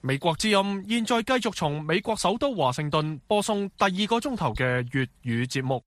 美國之音現在繼續從美國首都華盛頓播送第2個鐘頭嘅粵語節目。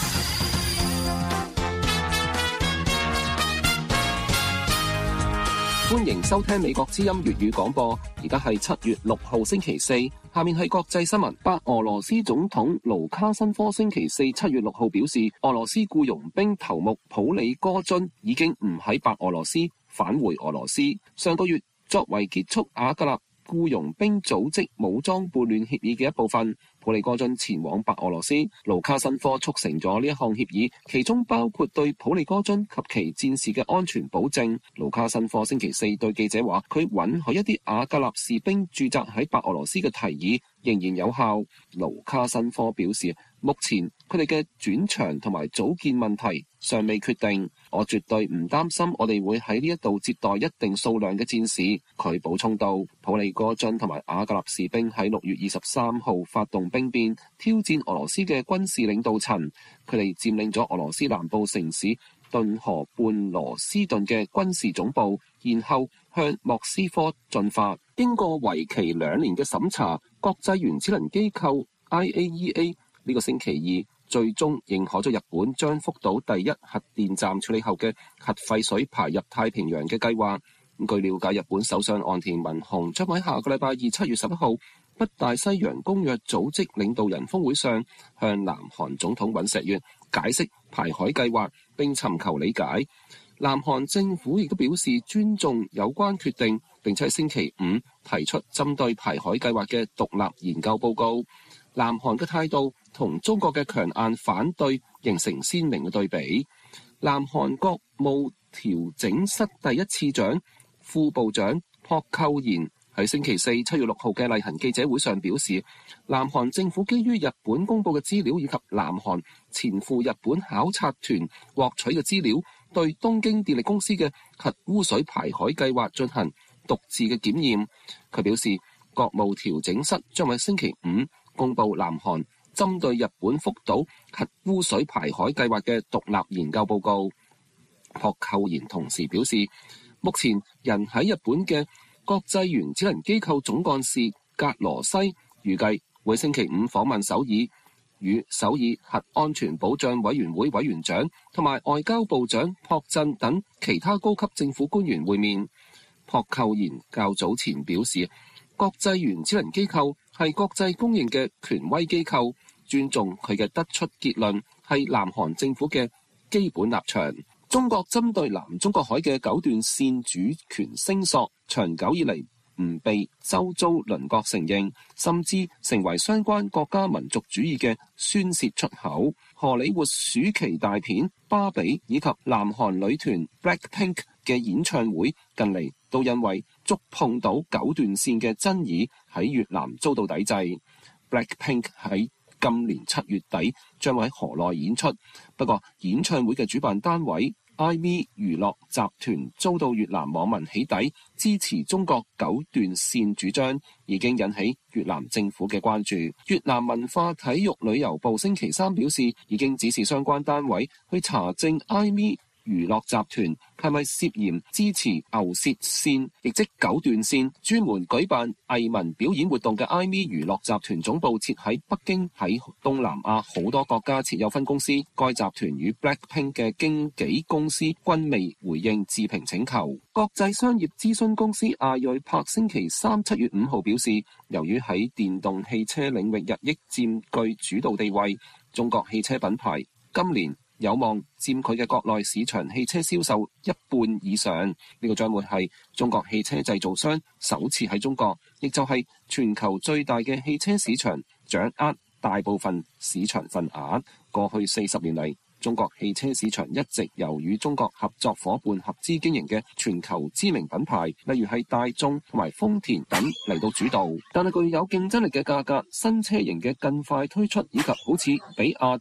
歡迎收聽美國之音粵語廣播，而家係7月6號星期四，下面係國際新聞。白俄羅斯總統盧卡申科星期四7月6號表示，俄羅斯僱傭兵頭目普里戈津已經唔喺白俄羅斯，返回俄羅斯。上個月作為結束瓦格納僱傭兵組織武裝叛亂協議嘅一部分，普里戈津前往白俄羅斯。盧卡申科促成咗呢一項協議，其中包括對普里戈津及其戰士嘅安全保證。盧卡申科星期四對記者話，佢允許一啲瓦格納士兵駐紮喺白俄羅斯嘅提議仍然有效。盧卡申科表示，目前佢哋嘅轉場同埋組建問題尚未決定。我絕對唔擔心我哋會喺呢一度接待一定數量嘅戰士。佢補充道，普里戈津同埋瓦格納士兵喺6月23號發動兵變，挑戰俄羅斯嘅軍事領導層。佢哋佔領咗俄羅斯南部城市頓河畔羅斯頓嘅軍事總部，然後向莫斯科進發。經過為期2年嘅審查，國際原子能機構 IAEA 呢個星期二最終認可咗日本將福島第1核電站處理後嘅核廢水排入太平洋嘅計劃。據了解，日本首相岸田文雄將喺下個禮拜2 7月11號北大西洋公約組織領導人峰會上向南韓總統尹錫悅解釋排海計劃並尋求理解。南韓政府亦都表示尊重有關決定，並且喺星期5提出針對排海計劃嘅獨立研究報告。南韓嘅態度同中國嘅強硬反對形成鮮明嘅對比。南韓國務調整室第1次長、副部長朴寇賢喺星期四7月6號嘅例行記者會上表示，南韓政府基於日本公布嘅資料以及南韓前赴日本考察團獲取嘅資料，對東京電力公司嘅核污水排海計劃進行獨自嘅檢驗。佢表示，國務調整室將喺星期5公布南韓針對日本福島核污水排海計劃嘅獨立研究報告。朴寇賢同時表示，目前人喺日本嘅國際原子能機構總幹事格羅西預計會星期5訪問首爾，與首爾核安全保障委員會委員長同埋外交部長朴振等其他高級政府官員會面。朴寇賢較早前表示，國際原子能機構係國際公認嘅權威機構，尊重佢嘅得出結論係南韓政府嘅基本立場。中國針對南中國海嘅9段線主權聲索，長久以嚟唔被周遭鄰國承認，甚至成為相關國家民族主義嘅宣泄出口。荷里活暑期大片《芭比》以及南韓女團 BLACKPINK 嘅演唱會近嚟都因為觸碰到9段線嘅爭議喺越南遭到抵制。BLACKPINK 喺今年7月底將會喺河內演出，不過演唱會嘅主辦單位 iMe 娛樂集團遭到越南網民起底，支持中國9段線主張，已經引起越南政府嘅關注。越南文化體育旅遊部星期3表示，已經指示相關單位去查證 iMe娛樂集團係咪涉嫌支持牛舌線，亦即9段線，專門舉辦藝文表演活動嘅 iMe 娛樂集團總部設喺北京，喺東南亞好多國家設有分公司。該集團與 BLACKPINK 嘅經紀公司均未回應置評請求。國際商業諮詢公司亞瑞柏星期3 7月5號表示，由於喺電動汽車領域日益佔據主導地位，中國汽車品牌今年有望佔佢嘅國內市場汽車銷售1半以上。呢個將會係中國汽車製造商首次喺中國，亦就係全球最大嘅汽車市場掌握大部分市場份額。過去40年嚟，中國汽車市場一直由與中國合作夥伴合資經營嘅全球知名品牌，例如係大眾同埋豐田等嚟到主導。但係具有競爭力嘅價格、新車型嘅更快推出，以及好似比亞迪、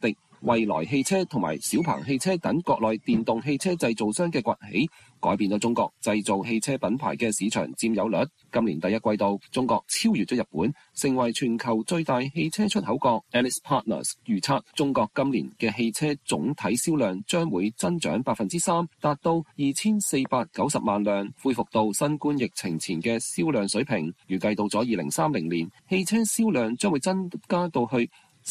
蔚來汽車同埋小鵬汽車等國內電動汽車製造商嘅崛起，改變咗中國製造汽車品牌嘅市場佔有率。今年第一季度，中國超越咗日本，成為全球最大汽車出口國。Alice Partners 預測，中國今年嘅汽車總體銷量將會增長3%，達到2490萬輛，恢復到新冠疫情前嘅銷量水平。預計到咗2030年，汽車銷量將會增加到去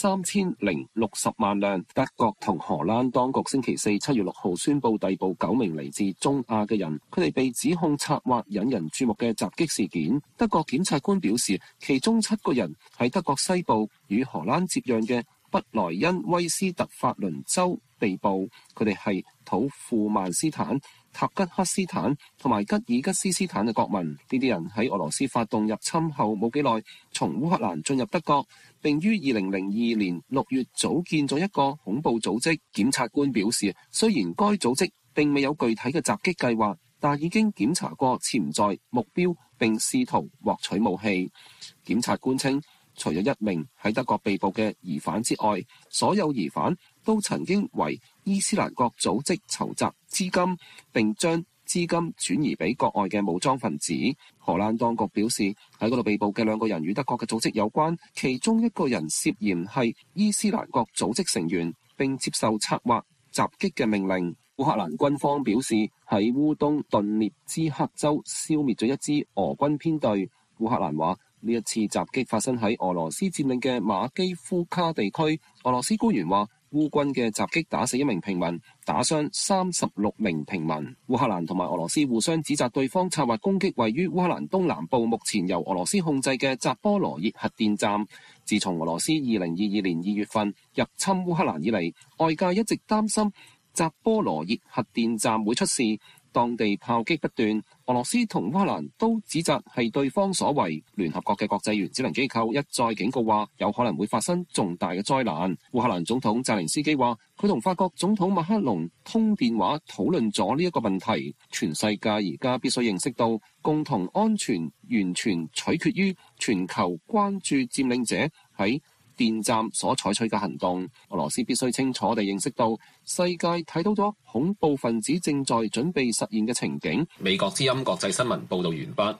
3060萬輛。德國同荷蘭當局星期四7月6號宣布逮捕9名嚟自中亞嘅人，佢哋被指控策劃引人注目嘅襲擊事件。德國檢察官表示，其中7個人喺德國西部與荷蘭接壤嘅北萊茵威斯特法倫州被捕，佢哋係土庫曼斯坦、塔吉克斯坦同埋吉爾吉斯斯坦嘅國民。呢啲人喺俄羅斯發動入侵後冇幾耐，從烏克蘭進入德國，並於2002年6月組建咗一個恐怖組織。檢察官表示，雖然該組織並未有具體嘅襲擊計劃，但已經檢查過潛在目標並試圖獲取武器。檢察官稱，除咗一名喺德國被捕嘅疑犯之外，所有疑犯都曾經為伊斯蘭國組織籌集資金，並將資金轉移俾國外嘅武裝分子。荷蘭當局表示，喺嗰度被捕嘅2個人與德國嘅組織有關，其中一個人涉嫌係伊斯蘭國組織成員，並接受策劃襲擊嘅命令。烏克蘭軍方表示，喺烏東頓涅茨克州消滅咗一支俄軍編隊。烏克蘭話，呢一次襲擊發生喺俄羅斯佔領嘅馬基夫卡地區。俄羅斯官員話，烏軍嘅襲擊打死1名平民，打傷36名平民。烏克蘭同埋俄羅斯互相指責對方策劃攻擊位於烏克蘭東南部、目前由俄羅斯控制嘅扎波羅熱核電站。自從俄羅斯2022年2月份入侵烏克蘭以嚟，外界一直擔心扎波羅熱核電站會出事。當地炮擊不斷，俄羅斯同烏克蘭都指責係對方所為。聯合國嘅國際原子能機構一再警告話，有可能會發生重大嘅災難。烏克蘭總統澤連斯基話，佢同法國總統馬克龍通電話討論咗呢一個問題。全世界而家必須認識到，共同安全完全取決於全球關注佔領者喺電站所採取嘅行動。俄羅斯必須清楚地認識到，世界睇到咗恐怖分子正在準備實現嘅情景。美國之音國際新聞報道完畢。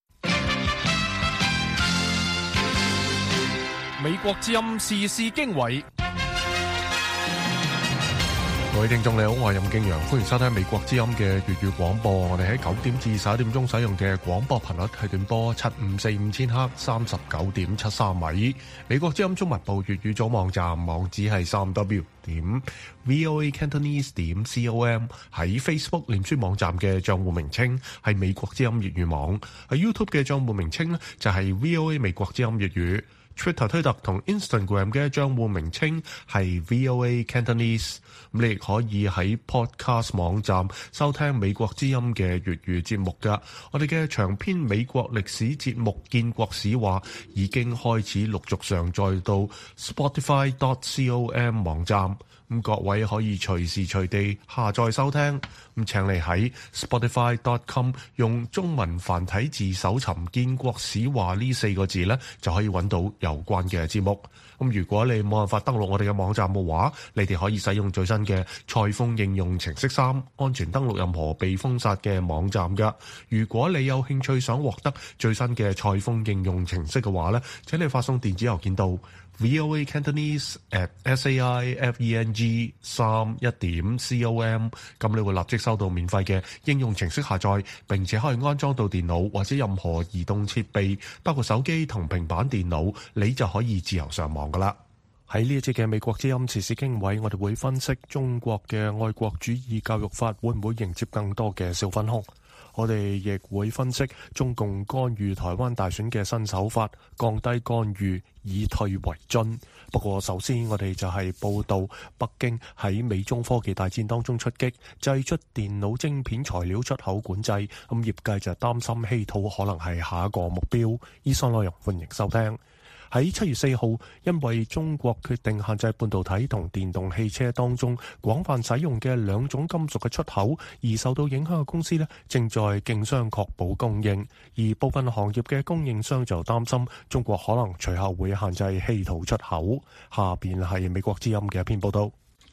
美國之音時事經緯。 各位聽眾你好，我係任敬陽，歡迎收聽美國之音嘅粵語廣播。我哋喺9點至11點鐘使用嘅廣播頻率係短波7545千赫39.73米。美國之音中文部粵語組網站網址係3w.voacantonese.com。喺 Facebook 臉書網站嘅賬戶名稱係美國之音粵語網。喺 YouTube 嘅賬戶名稱呢就係 VOA 美國之音粵語。Twitter 推特同 Instagram 嘅賬戶名稱係 VOA Cantonese。咁你亦可以喺 Podcast 網站收聽美國之音嘅粵語節目㗎。我哋嘅長篇美國歷史節目《建國史話》已經開始陸續上載到 Spotify.com 網站。咁各位可以隨時隨地下載收聽。咁請你喺 Spotify.com 用中文繁體字搜尋《建國史話》呢4個字呢，就可以揾到有關嘅節目。咁如果你冇辦法登錄我哋嘅網站嘅話，你哋可以使用最新嘅裁縫應用程式3，安全登錄任何被封殺嘅網站㗎。如果你有興趣想獲得最新嘅裁縫應用程式嘅話呢，請你發送電子郵件到voacantonese@saifeng31.com， 咁你會立即收到免費嘅應用程式下載，並且可以安裝到電腦或者任何移動設備，包括手機同平板電腦，你就可以自由上網噶啦。喺呢一節嘅美國之音時事經緯，我哋會分析中國嘅愛國主義教育法會唔會迎接更多嘅小粉紅。我哋亦會分析中共干預台灣大選嘅新手法，降低干預，以退為進。不過首先我哋就係報道北京喺美中科技大戰當中出擊，祭出電腦晶片材料出口管制，咁業界就擔心稀土可能係下一個目標。以上內容歡迎收聽。喺7月4號，因為中國決定限制半導體同電動汽車當中廣泛使用嘅2種金屬嘅出口，而受到影響嘅公司呢，正在競相確保供應，而部分行業嘅供應商就擔心中國可能隨後會限制稀土出口。下邊係美國之音嘅一篇報道。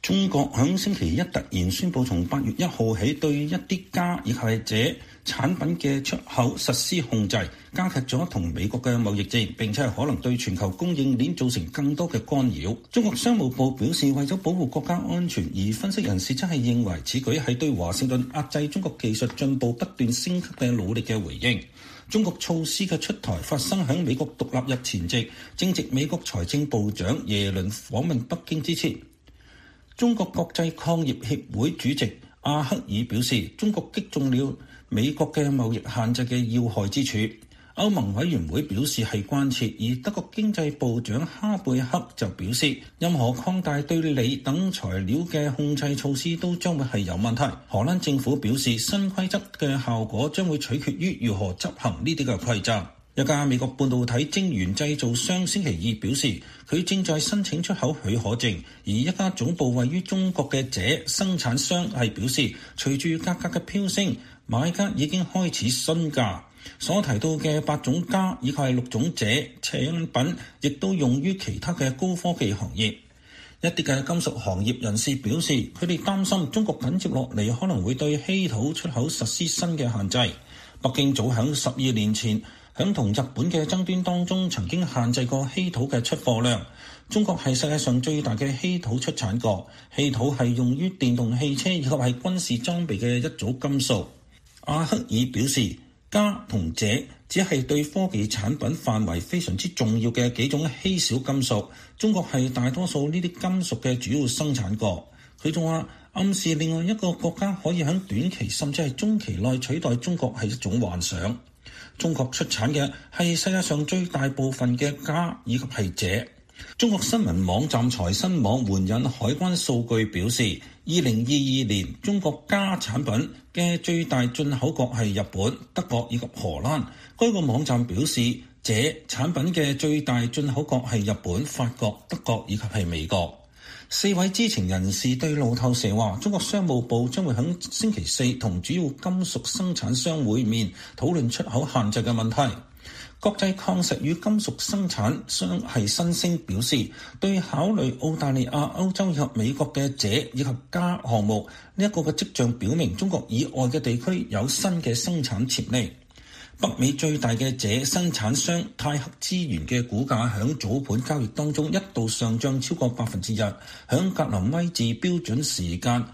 中國響星期一突然宣布，從8月1號起對一啲鎵以及鍺產品嘅出口實施控制，加劇咗同美國嘅貿易戰，並且係可能對全球供應鏈造成更多嘅干擾。中國商務部表示，為咗保護國家安全，而分析人士則係認為此舉係對華盛頓壓制中國技術進步不斷升級嘅努力嘅回應。中國措施嘅出台發生喺美國獨立日前夕，正值美國財政部長耶倫訪問北京之前。中國國際礦業協會主席阿克爾表示，中國擊中了美國嘅貿易限制嘅要害之處。歐盟委員會表示係關切，而德國經濟部長哈貝克就表示，任何擴大對鋰等材料嘅控制措施都將會係有問題。荷蘭政府表示，新規則嘅效果將會取決於如何執行呢啲嘅規則。一家美國半導體晶圓製造商星期二表示，佢正在申請出口許可證，而一家總部位於中國嘅鍺生產商係表示，隨住價格嘅飆升，買家已經開始詢價。所提到嘅8種鎵以及6種鍺產品，亦都用於其他嘅高科技行業。一啲嘅金屬行業人士表示，佢哋擔心中國緊接落嚟可能會對稀土出口實施新嘅限制。北京早喺12年前響同日本嘅爭端當中，曾經限制過稀土嘅出貨量。中國係世界上最大嘅稀土出產國，稀土係用於電動汽車以及係軍事裝備嘅一組金屬。阿克爾表示，鎵同鍺只係對科技產品範圍非常之重要嘅幾種稀少金屬，中國係大多數呢啲金屬嘅主要生產國。佢仲話，暗示另外一個國家可以喺短期甚至係中期內取代中國係一種幻想。中國出產嘅係世界上最大部分嘅鎵以及係鍺。中國新聞網站財新網援引海關數據表示，2022年中國鎵產品嘅最大進口國係日本、德國以及荷蘭。該個網站表示，鍺產品嘅最大進口國係日本、法國、德國以及係美國。4位知情人士對路透社話，中國商務部將會喺星期四同主要金屬生產商會面，討論出口限制嘅問題。國際礦石與金屬生產商係新星表示，對考慮澳大利亞、歐洲以及美國嘅鍺以及鎵項目呢一個嘅跡象，表明中國以外嘅地區有新嘅生產潛力。北美最大嘅鍺生產商泰克資源嘅股價響早盤交易當中一度上漲超過1%，響格林威治標準時間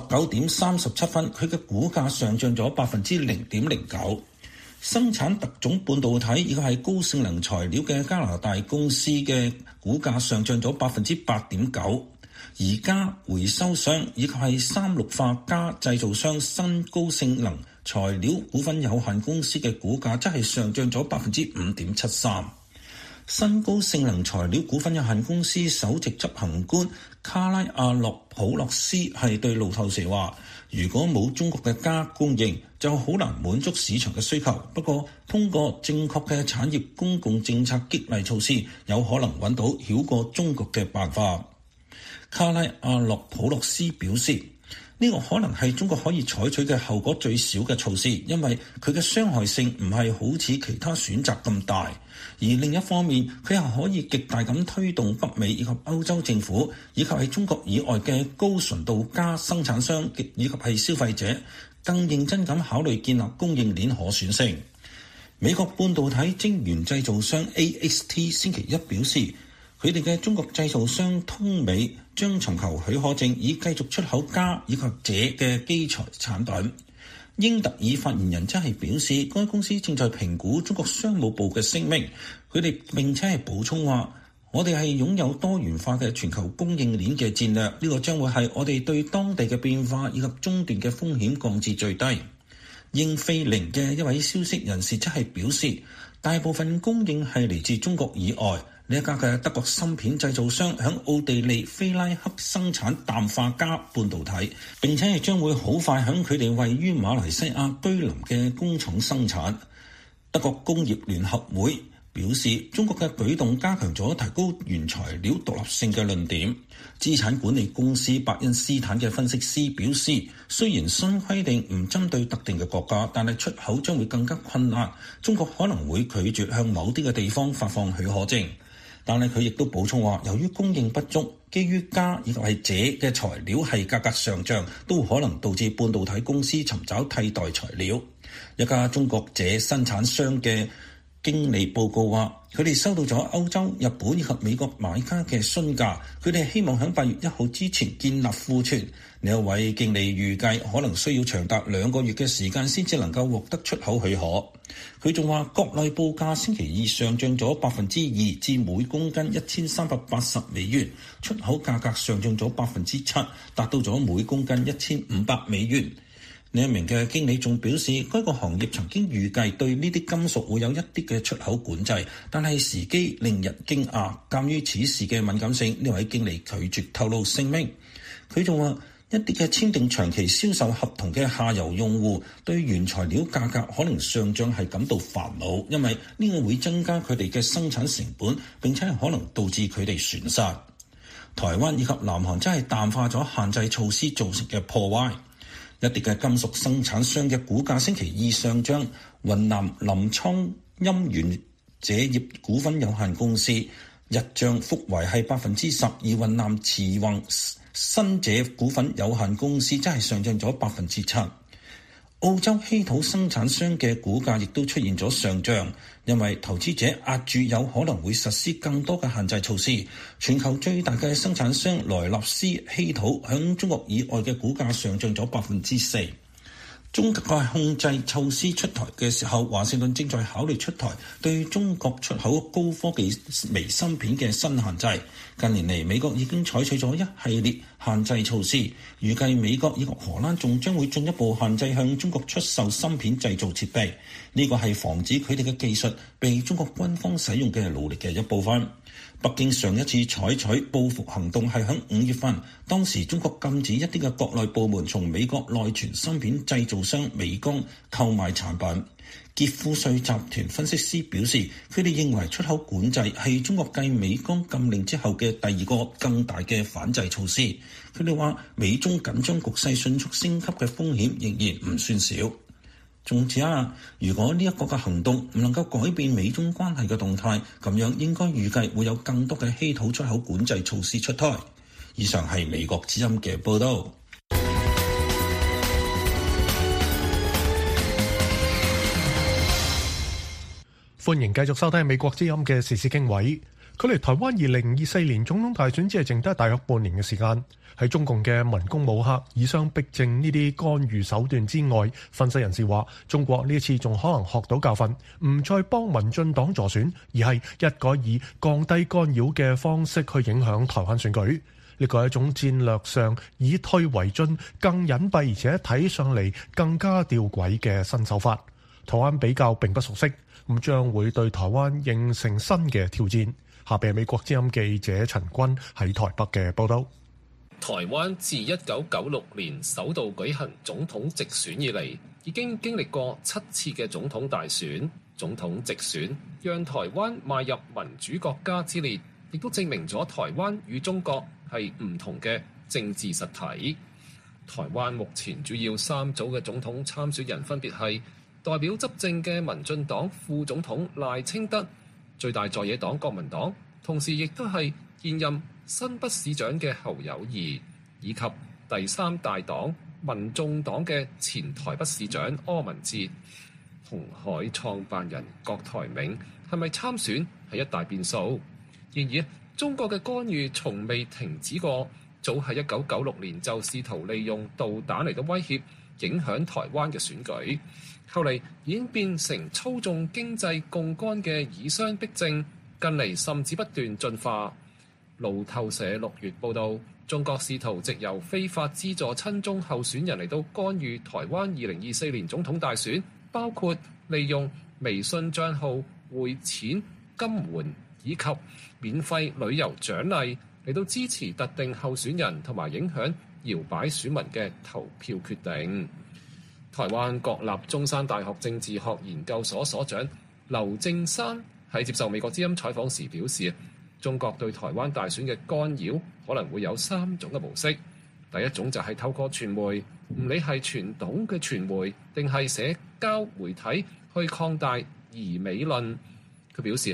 19:37，佢嘅股價上漲咗0.09%。生產特種半導體以及係高性能材料嘅加拿大公司嘅股價上漲咗8.9%，而鎵回收商以及係三氯化鎵製造商新高性能材料股份有限公司嘅股價則係上漲咗5.73%。新高性能材料股份有限公司首席執行官卡拉亞洛普洛斯係對路透社話，如果冇中國嘅鎵供應，就好難滿足市場嘅需求。不過，通過正確嘅產業公共政策激勵措施，有可能揾到繞過中國嘅辦法。卡拉亞洛普洛斯表示，呢個可能係中國可以採取嘅後果最少嘅措施，因為佢嘅傷害性唔係好似其他選擇咁大。而另一方面，佢又可以極大咁推動北美以及歐洲政府，以及係中國以外嘅高純度鎵生產商以及係消費者，更認真咁考慮建立供應鏈可選性。美國半導體晶圓製造商 AST 星期一表示，佢哋嘅中國製造商通美將尋求許可證，以繼續出口鎵以及鍺嘅基材產品。英特爾發言人則係表示，該公司正在評估中國商務部嘅聲明。佢哋並且係補充話，我哋係擁有多元化嘅全球供應鏈嘅戰略，呢個將會係我哋對當地嘅變化以及中斷嘅風險降至最低。英飛凌嘅一位消息人士則係表示，大部分供應係嚟自中國以外。呢一家嘅德國芯片製造商響奧地利菲拉克生產氮化鎵半導體，並且係將會好快響佢哋位於馬來西亞居林嘅工廠生產。德國工業聯合會表示，中國嘅舉動加強咗提高原材料獨立性嘅論點。資產管理公司伯恩斯坦嘅分析師表示，雖然新規定唔針對特定嘅國家，但係出口將會更加困難。中國可能會拒絕向某啲嘅地方發放許可證。 但係佢亦都補充話，由於供應不足，基於鎵以及係鍺嘅材料係價格上漲，都可能導致半導體公司尋找替代材料。一家中國鍺生產商嘅經理報告話，佢哋收到咗歐洲、日本以及美國買家嘅詢價，佢哋希望喺8月1號之前建立庫存。呢一位經理預計可能需要長達2個月嘅時間先至能夠獲得出口許可。佢仲話，國內報價星期二上漲咗2%至每公斤1380美元，出口價格上漲咗7%，達到咗每公斤1500美元。呢一名嘅經理仲表示，該個行業曾經預計對呢啲金屬會有一啲嘅出口管制，但係時機令人驚訝。鑑於此事嘅敏感性，呢位經理拒絕透露姓名。佢仲話，一啲嘅簽訂長期銷售合同嘅下游用戶對原材料價格可能上漲係感到煩惱，因為呢個會增加佢哋嘅生產成本，並且係可能導致佢哋損失。台灣以及南韓真係淡化咗限制措施造成嘅破壞。一啲嘅金屬生產商嘅股價星期二上漲，雲南臨滄鑫源鍺業股份有限公司日漲幅為係10%，而雲南慈宏新鍺股份有限公司真係上漲咗7%。澳洲稀土生產商嘅股價亦都出現咗上漲，因為投資者壓住有可能會實施更多嘅限制措施。全球最大嘅生產商萊納斯稀土響中國以外嘅股價上漲咗4%。中國嘅控制措施出台嘅時候，華盛頓正在考慮出台對中國出口高科技微芯片嘅新限制。近年嚟，美國已經採取咗一系列限制措施，預計美國以及荷蘭仲將會進一步限制向中國出售芯片製造設備。呢個係防止佢哋嘅技術被中國軍方使用嘅努力嘅一部分。北京上一次採取報復行動係喺5月份，當時中國禁止一啲嘅國內部門從美國內存芯片製造商美光購買產品。傑富瑞集團分析師表示，佢哋認為出口管制係中國繼美光禁令之後嘅第二個更大嘅反制措施。佢哋話，美中緊張局勢迅速升級嘅風險仍然唔算少。總之如果呢一個嘅行動唔能夠改變美中關係嘅動態，咁樣應該預計會有更多嘅稀土出口管制措施出台。以上係美國之音嘅報道。 歡迎繼續收聽美國之音嘅時事經緯。距離台灣2024年總統大選只係剩低大約半年嘅時間。喺中共嘅文攻武嚇、以商逼政呢啲干預手段之外，分析人士話，中國呢一次仲可能學到教訓，唔再幫民進黨助選，而係一改以降低干擾嘅方式去影響台灣選舉。呢個係一種戰略上以退為進、更隱蔽而且睇上嚟更加吊詭嘅新手法。台灣比較並不熟悉，咁將會對台灣形成新嘅挑戰。下邊係美國之音記者陳君喺台北嘅報道。 台灣自1996年首度舉行總統直選以嚟，已經歷過7次嘅總統大選。總統直選讓台灣邁入民主國家之列，亦都證明咗台灣與中國係唔同嘅政治實體。台灣目前主要3組嘅總統參選人分別係代表執政嘅民進黨副總統賴清德、最大在野黨國民黨，同時亦都係現任新北市長嘅侯友宜，以及第3大黨民眾黨嘅前台北市長柯文哲。鴻海創辦人郭台銘係咪參選係一大變數。然而中國嘅干預從未停止過，早喺1996年就試圖利用導彈嚟到威脅影響台灣嘅選舉，後嚟演變成操縱經濟槓桿嘅以商逼政，近嚟甚至不斷進化。路透社6月報道，中國試圖藉由非法資助親中候選人嚟到干預台灣2024年總統大選，包括利用微信帳號匯錢、金援以及免費旅遊獎勵嚟到支持特定候選人，同埋影響搖擺選民嘅投票決定。台灣國立中山大學政治學研究所所長劉正山喺接受美國之音採訪時表示，中國對台灣大選嘅干擾可能會有3種嘅模式。第一種就係透過傳媒，唔理係傳統嘅傳媒定係社交媒體去擴大疑美論。佢表示，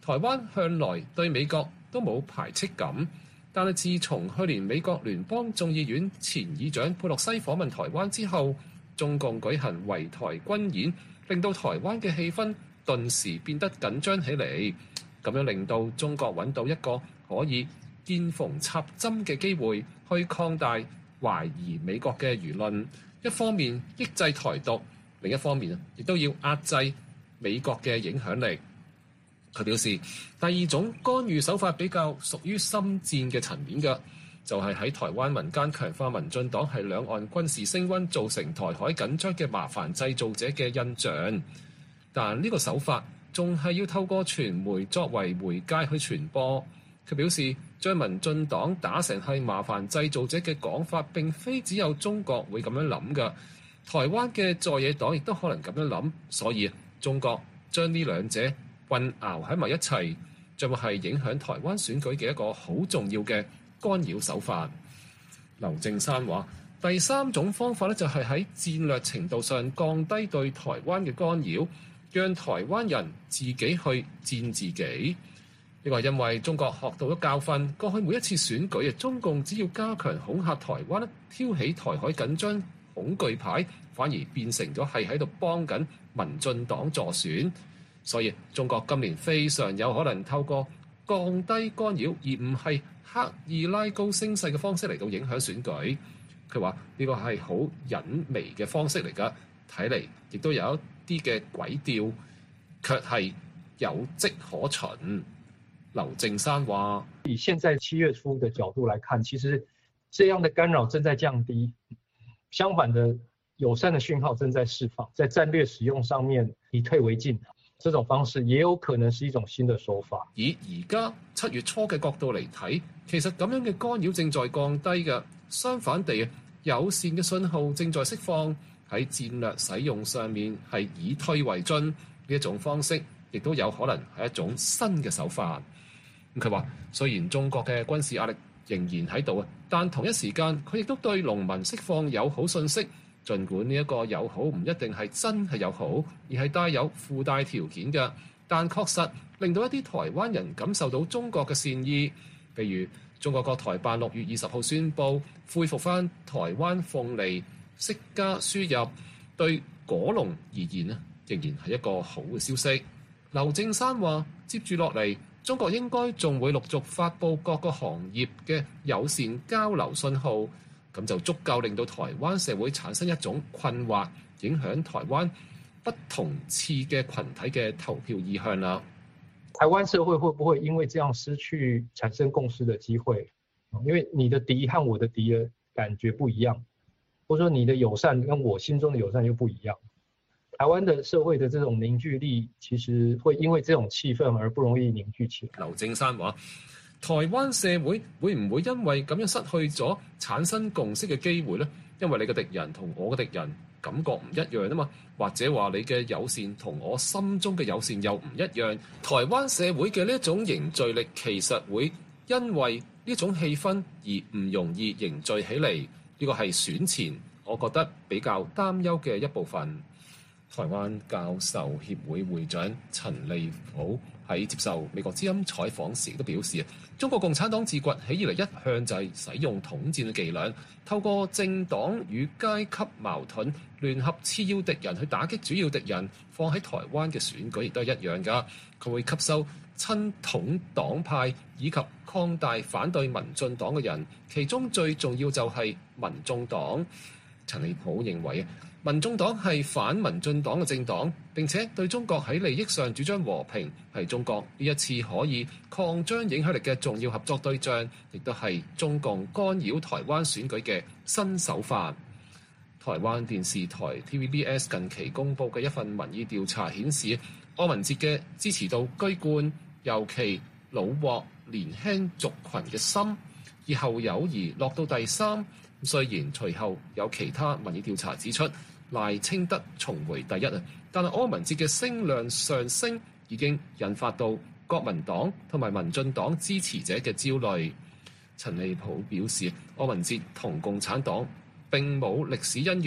台灣向來對美國都冇排斥感，但係自從去年美國聯邦眾議院前議長佩洛西訪問台灣之後，中共舉行圍台軍演，令到台灣嘅氣氛頓時變得緊張起嚟，咁樣令到中國揾到一個可以見縫插針嘅機會，去擴大懷疑美國嘅輿論，一方面抑制台獨，另一方面亦都要壓制美國嘅影響力。佢表示，第二種干預手法比較屬於深戰嘅層面嘅，就係喺台灣民間強化民進黨係兩岸軍事升溫造成台海緊張嘅麻煩製造者嘅印象。但呢個手法仲係要透過傳媒作為媒介去傳播。佢表示，將民進黨打成係麻煩製造者嘅講法並非只有中國會咁樣諗嘅，台灣嘅在野黨亦都可能咁樣諗，所以中國將呢兩者混淆喺埋一齊，將會係影響台灣選舉嘅一個好重要嘅干擾手法。劉正山話：第三種方法咧，就係喺戰略程度上降低對台灣嘅干擾，讓台灣人自己去戰自己。呢個係因為中國學到咗教訓，過去每一次選舉中共只要加強恐嚇台灣，挑起台海緊張恐懼牌，反而變成咗係喺度幫緊民進黨助選。所以中國今年非常有可能透過降低干擾，而唔係刻意拉高聲勢嘅方式嚟到影響選舉。佢話呢個係好隱微嘅方式嚟㗎，睇嚟亦都有一啲嘅詭調，卻係有跡可循。劉正山話： 以現在7月初的角度來看，其實這樣的干擾正在降低，相反的友善的訊號正在釋放，在戰略使用上面以退為進。這種方式也有可能是一種新的手法。 以而家7月初嘅角度嚟睇，其實咁樣嘅干擾正在降低嘅，相反地，友善嘅信號正在釋放，喺戰略使用上面係以退為進呢一種方式，亦都有可能係一種新嘅手法。咁佢話，雖然中國嘅軍事壓力仍然喺度啊，但同一時間佢亦都對農民釋放友好信息。儘管呢一個友好唔一定係真係友好，而係帶有附帶條件嘅，但確實令到一啲台灣人感受到中國嘅善意。譬如中國國台辦6月20號宣布恢復翻台灣鳳梨釋迦輸入，對果農而言咧，仍然係一個好嘅消息。劉正山話：接住落嚟，中國應該仲會陸續發布各個行業嘅友善交流信號。咁就足夠令到台灣社會產生一種困惑，影響台灣不同次嘅群體嘅投票意向啦。 台灣社會會不會因為這樣失去產生共識的機會？因為你的敵和我的敵的感覺不一樣，或者說你的友善跟我心中的友善又不一樣。台灣的社會的這種凝聚力，其實會因為這種氣氛而不容易凝聚起來。 劉正山話：台灣社會會唔會因為咁樣失去咗產生共識嘅機會呢？因為你嘅敵人同我嘅敵人感覺唔一樣啊嘛，或者話你嘅友善同我心中嘅友善又唔一樣。台灣社會嘅呢一種凝聚力，其實會因為呢種氣氛而唔容易凝聚起嚟。呢個係選前我覺得比較擔憂嘅一部分。台灣教授協會會長陳利普喺接受美國之音採訪時都表示，中國共產黨自崛起以嚟一向就係使用統戰嘅伎倆，透過政黨與階級矛盾聯合次要敵人去打擊主要敵人，放喺台灣嘅選舉亦都係一樣㗎。佢會吸收親統黨派以及擴大反對民進黨嘅人，其中最重要就係民眾黨。陳利普認為民眾黨係反民進黨嘅政黨，並且對中國喺利益上主張和平，係中國呢一次可以擴張影響力嘅重要合作對象，亦都係中共干擾台灣選舉嘅新手法。台灣電視台 TVBS 近期公佈嘅一份民意調查顯示，柯文哲嘅支持度居冠，尤其老獲年輕族群嘅心，而侯友宜落到第3。雖然隨後有其他民意調查指出賴清德重回第1，但係柯文哲嘅聲量上升已經引發到國民黨同埋民進黨支持者嘅焦慮。陳利普表示，柯文哲同共產黨並冇歷史恩怨，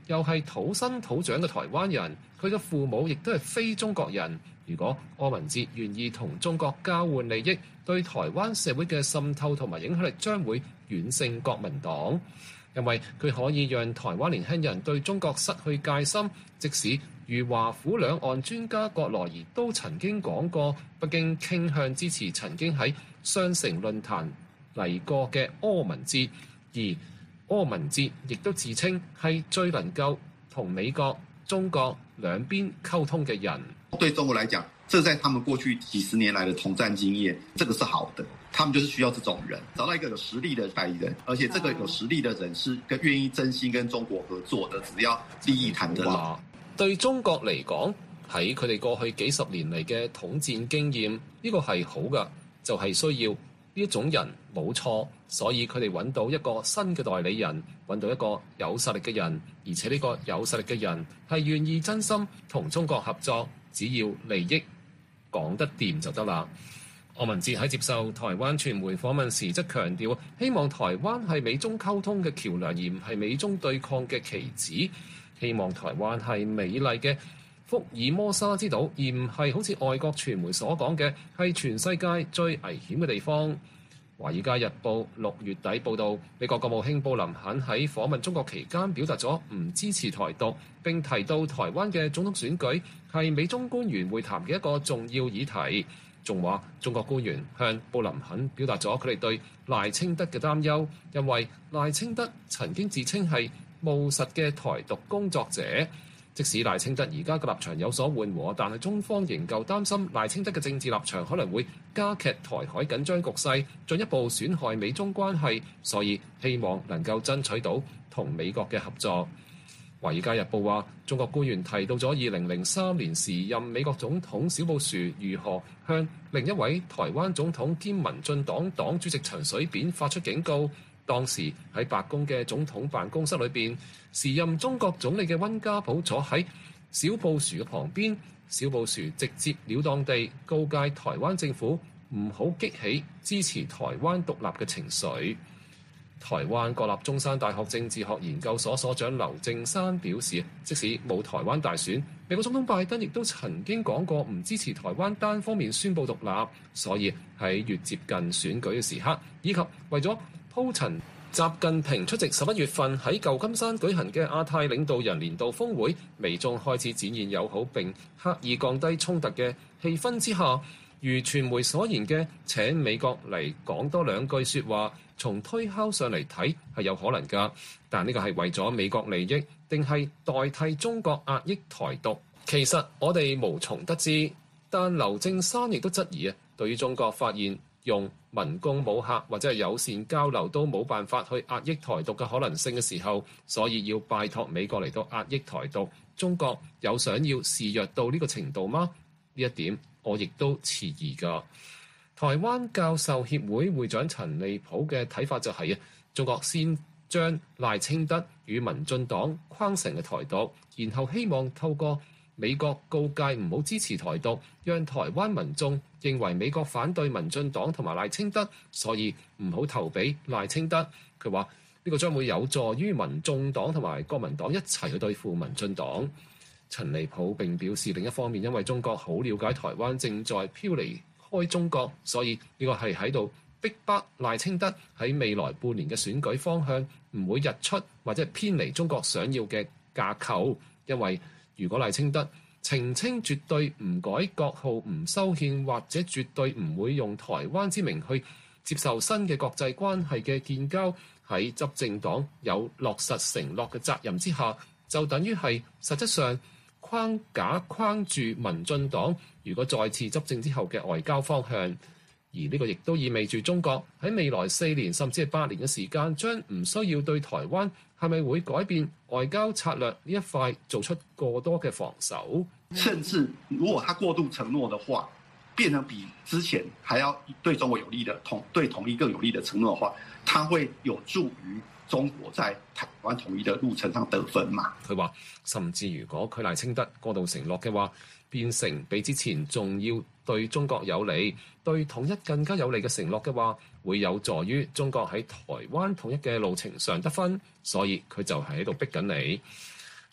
又係土生土長嘅台灣人，佢嘅父母亦都係非中國人。如果柯文哲願意同中國交換利益，對台灣社會嘅滲透同埋影響力將會遠勝國民黨，因為佢可以讓台灣年輕人對中國失去戒心。即使如華府兩岸專家葛羅儀都曾經講過，北京傾向支持曾經喺雙城論壇嚟過嘅柯文哲，而柯文哲亦都自稱係最能夠同美國、中國兩邊溝通嘅人。 對中國來講，這在他們過去幾十年來的統戰經驗，這個是好的。他們就是需要這種人，找到一個有實力的代理人，而且這個有實力的人是願意真心跟中國合作的，只要利益談得攏。 對中國嚟講，喺佢哋過去幾十年嚟嘅統戰經驗，呢個係好㗎，就係需要呢一種人，冇錯。所以佢哋揾到一個新嘅代理人，揾到一個有實力嘅人，而且呢個有實力嘅人係願意真心同中國合作，只要利益講得掂就得啦。柯文哲喺接受台灣傳媒訪問時則強調，希望台灣係美中溝通嘅橋梁，而唔係美中對抗嘅棋子。希望台灣係美麗嘅福爾摩沙之島，而唔係好似外國傳媒所講嘅係全世界最危險嘅地方。《華爾街日報》6月底報導，美國國務卿布林肯喺訪問中國期間表達咗唔支持台獨，並提到台灣嘅總統選舉係美中官員會談嘅一個重要議題。仲話中國官員向布林肯表達咗佢哋對賴清德嘅擔憂，因為賴清德曾經自稱係務實嘅台獨工作者。即使賴清德而家嘅立場有所緩和，但係中方仍舊擔心賴清德嘅政治立場可能會加劇台海緊張局勢，進一步損害美中關係，所以希望能夠爭取到同美國嘅合作。《華爾街日報》話，中國官員提到咗2003年時任美國總統小布殊如何向另一位台灣總統兼民進黨黨主席陳水扁發出警告。當時喺白宮嘅總統辦公室裏邊，時任中國總理嘅溫家寶坐喺小布殊嘅旁邊。小布殊直接了當地告誡台灣政府唔好激起支持台灣獨立嘅情緒。台灣國立中山大學政治學研究所所長劉正山表示，即使冇台灣大選，美國總統拜登亦都曾經講過唔支持台灣單方面宣布獨立，所以喺越接近選舉嘅時刻，以及為咗鋪陳習近平出席11月份喺舊金山舉行嘅亞太領導人年度峰會，美中開始展現友好並刻意降低衝突嘅氣氛之下，如傳媒所言嘅請美國嚟講多兩句說話，從推敲上嚟睇係有可能㗎，但呢個係為咗美國利益，定係代替中國壓抑台獨？其實我哋無從得知。但劉正山亦都質疑對於中國發現用文攻武嚇或者係友善交流都冇辦法去壓抑台獨嘅可能性嘅時候，所以要拜託美國嚟到壓抑台獨。中國有想要示弱到呢個程度嗎？呢一點我亦都遲疑㗎。台灣教授協會會長陳利普嘅睇法就係中國先將賴清德與民進黨框成嘅台獨，然後希望透過美國告誡唔好支持台獨，讓台灣民眾認為美國反對民進黨同埋賴清德，所以唔好投俾賴清德。佢話呢個將會有助於民眾黨同埋國民黨一齊去對付民進黨。陳利普並表示，另一方面因為中國好了解台灣正在飄離開中國，所以呢個係喺度逼迫賴清德喺未來半年嘅選舉方向唔會日出或者偏離中國想要嘅架構。因為如果賴清德澄清絕對唔改國號、唔修憲，或者絕對唔會用台灣之名去接受新嘅國際關係嘅建交，喺執政黨有落實承諾嘅責任之下，就等於係實質上框架框住民進黨如果再次執政之後嘅外交方向。而呢個亦都意味住中國喺未來4年甚至係8年嘅時間，將唔需要對台灣係咪會改變外交策略呢一塊做出過多嘅防守。 甚至如果他過度承諾的話，變成比之前還要對中國有利的對統一更有利的承諾的話，它會有助於中國在台灣統一的路程上得分嘛？ 佢話甚至如果佢賴清德過度承諾嘅話，變成比之前仲要對中國有利、對統一更加有利嘅承諾嘅話，會有助於中國喺台灣統一嘅路程上得分，所以佢就係喺度逼緊你。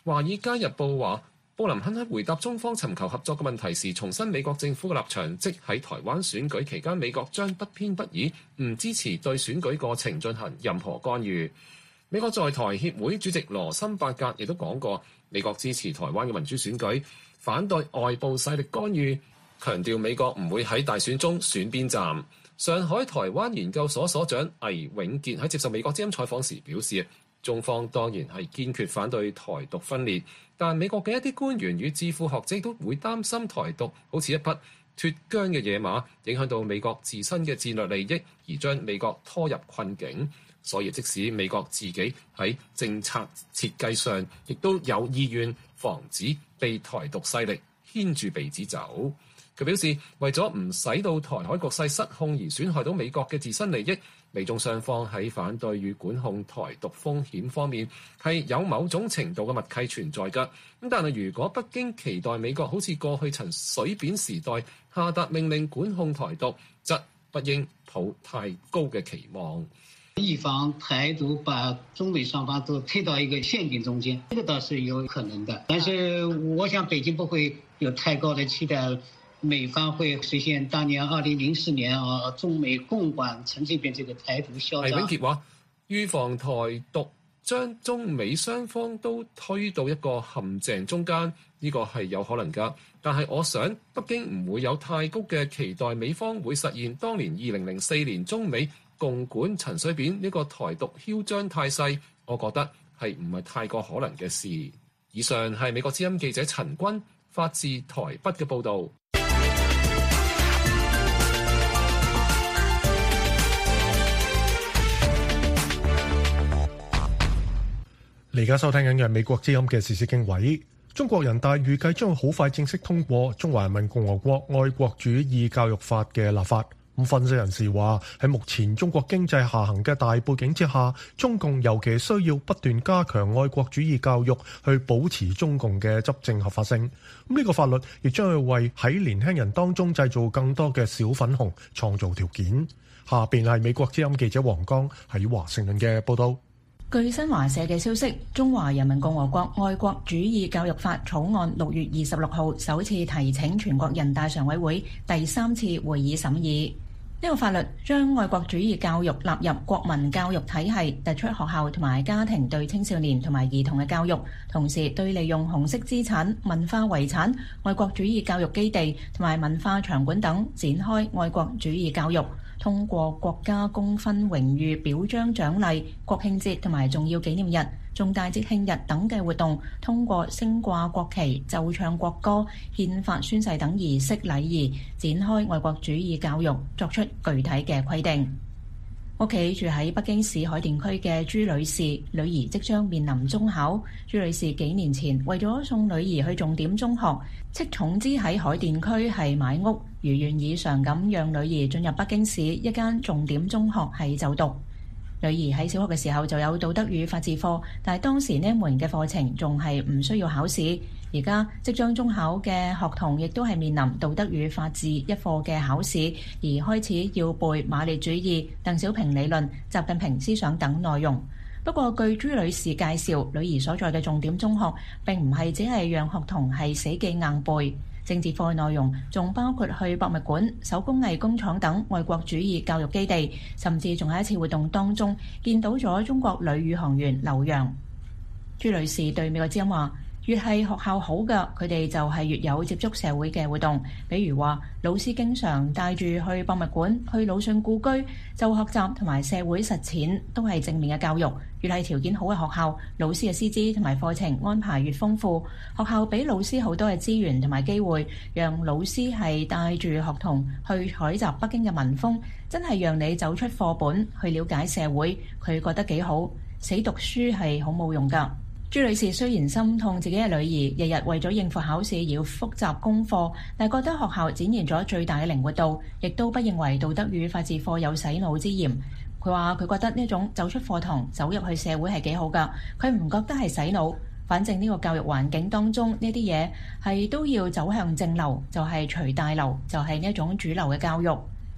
華爾街日報話，布林肯喺回答中方尋求合作嘅問題時，重申美國政府嘅立場，即喺台灣選舉期間，美國將不偏不倚，唔支持對選舉過程進行任何干預。美國在台協會主席羅森伯格亦都講過，美國支持台灣嘅民主選舉，反對外部勢力干預，強調美國唔會喺大選中選邊站。上海台灣研究所所長魏永傑喺接受美國之音採訪時表示，中方當然係堅決反對台獨分裂，但美國嘅一啲官員與智庫學者都會擔心台獨好似一匹脫韁嘅野馬，影響到美國自身嘅戰略利益，而將美國拖入困境。所以即使美國自己喺政策設計上亦都有意願防止被台獨勢力牽住鼻子走。佢表示，為咗唔使到台海局勢失控而損害到美國嘅自身利益，美中雙方喺反對與管控台獨風險方面係有某種程度嘅默契存在㗎。咁但係如果北京期待美國好似過去陳水扁時代下達命令管控台獨，則不應抱太高嘅期望。 以防台獨把中美雙方都推到一個陷阱中間，這個倒是有可能的。但是我想北京不會有太高的期待，美方會實現當年2004年中美共管陳水扁這個台獨囂張。 魏永傑話：預防台獨將中美雙方都推到一個陷阱中間，呢個係有可能㗎。但係我想北京唔會有太高嘅期待，美方會實現當年2004年中美共管陳水扁呢個台獨囂張態勢，我覺得係唔係太過可能嘅事。以上係美國之音記者陳君發自台北嘅報導。 你而家收聽緊嘅美國之音嘅時事經緯，中國人大預計將好快正式通過《中華人民共和國愛國主義教育法》嘅立法。咁分析人士話，喺目前中國經濟下行嘅大背景之下，中共尤其需要不斷加強愛國主義教育，去保持中共嘅執政合法性。咁呢個法律亦將會為喺年輕人當中製造更多嘅小粉紅創造條件。下邊係美國之音記者黃江喺華盛頓嘅報道。 據新華社嘅消息，中華人民共和國愛國主義教育法草案6月26號首次提請全國人大常委會第3次會議審議。呢個法律將愛國主義教育納入國民教育體系，突出學校同埋家庭對青少年同埋兒童嘅教育，同時對利用紅色資產、文化遺產、愛國主義教育基地同埋文化場館等展開愛國主義教育。通過國家公分榮譽表彰獎勵、國慶節同埋重要紀念日、重大節慶日等嘅活動，通過升掛國旗、奏唱國歌、憲法宣誓等儀式禮儀，展開愛國主義教育，作出具體嘅規定。屋企住喺北京市海淀區嘅朱女士，女兒即將面臨中考。朱女士幾年前為咗送女兒去重點中學，斥重資喺海淀區係買屋，如願以償咁讓女兒進入北京市一間重點中學係就讀。女兒喺小學嘅時候就有道德與法治課，但係當時呢門嘅課程仲係唔需要考試。而家即將中考嘅學童亦都係面臨道德與法治一課嘅考試，而開始要背馬列主義、鄧小平理論、習近平思想等內容。不過據朱女士介紹，女兒所在嘅重點中學並唔係只係讓學童係死記硬背，政治課內容仲包括去博物館、手工藝工廠等愛國主義教育基地，甚至仲喺一次活動當中見到咗中國女宇航員劉洋。朱女士對美國之音話，越係學校好嘅，佢哋就係越有接觸社會嘅活動。比如話，老師經常帶住去博物館、去魯迅故居，就學習同埋社會實踐都係正面嘅教育。越係條件好嘅學校，老師嘅師資同埋課程安排越豐富。學校俾老師好多嘅資源同埋機會，讓老師係帶住學童去採集北京嘅民風，真係讓你走出課本去了解社會。佢覺得幾好，死讀書係好冇用㗎。朱女士雖然心痛自己嘅女兒日日為咗應付考試要複習功課，但覺得學校展現咗最大嘅靈活度，亦都不認為道德與法治課有洗腦之嫌。佢話佢覺得呢種走出課堂走入去社會係幾好㗎，佢唔覺得係洗腦。反正呢個教育環境當中呢啲嘢係都要走向正流，就係隨大流，就係呢一種主流嘅教育。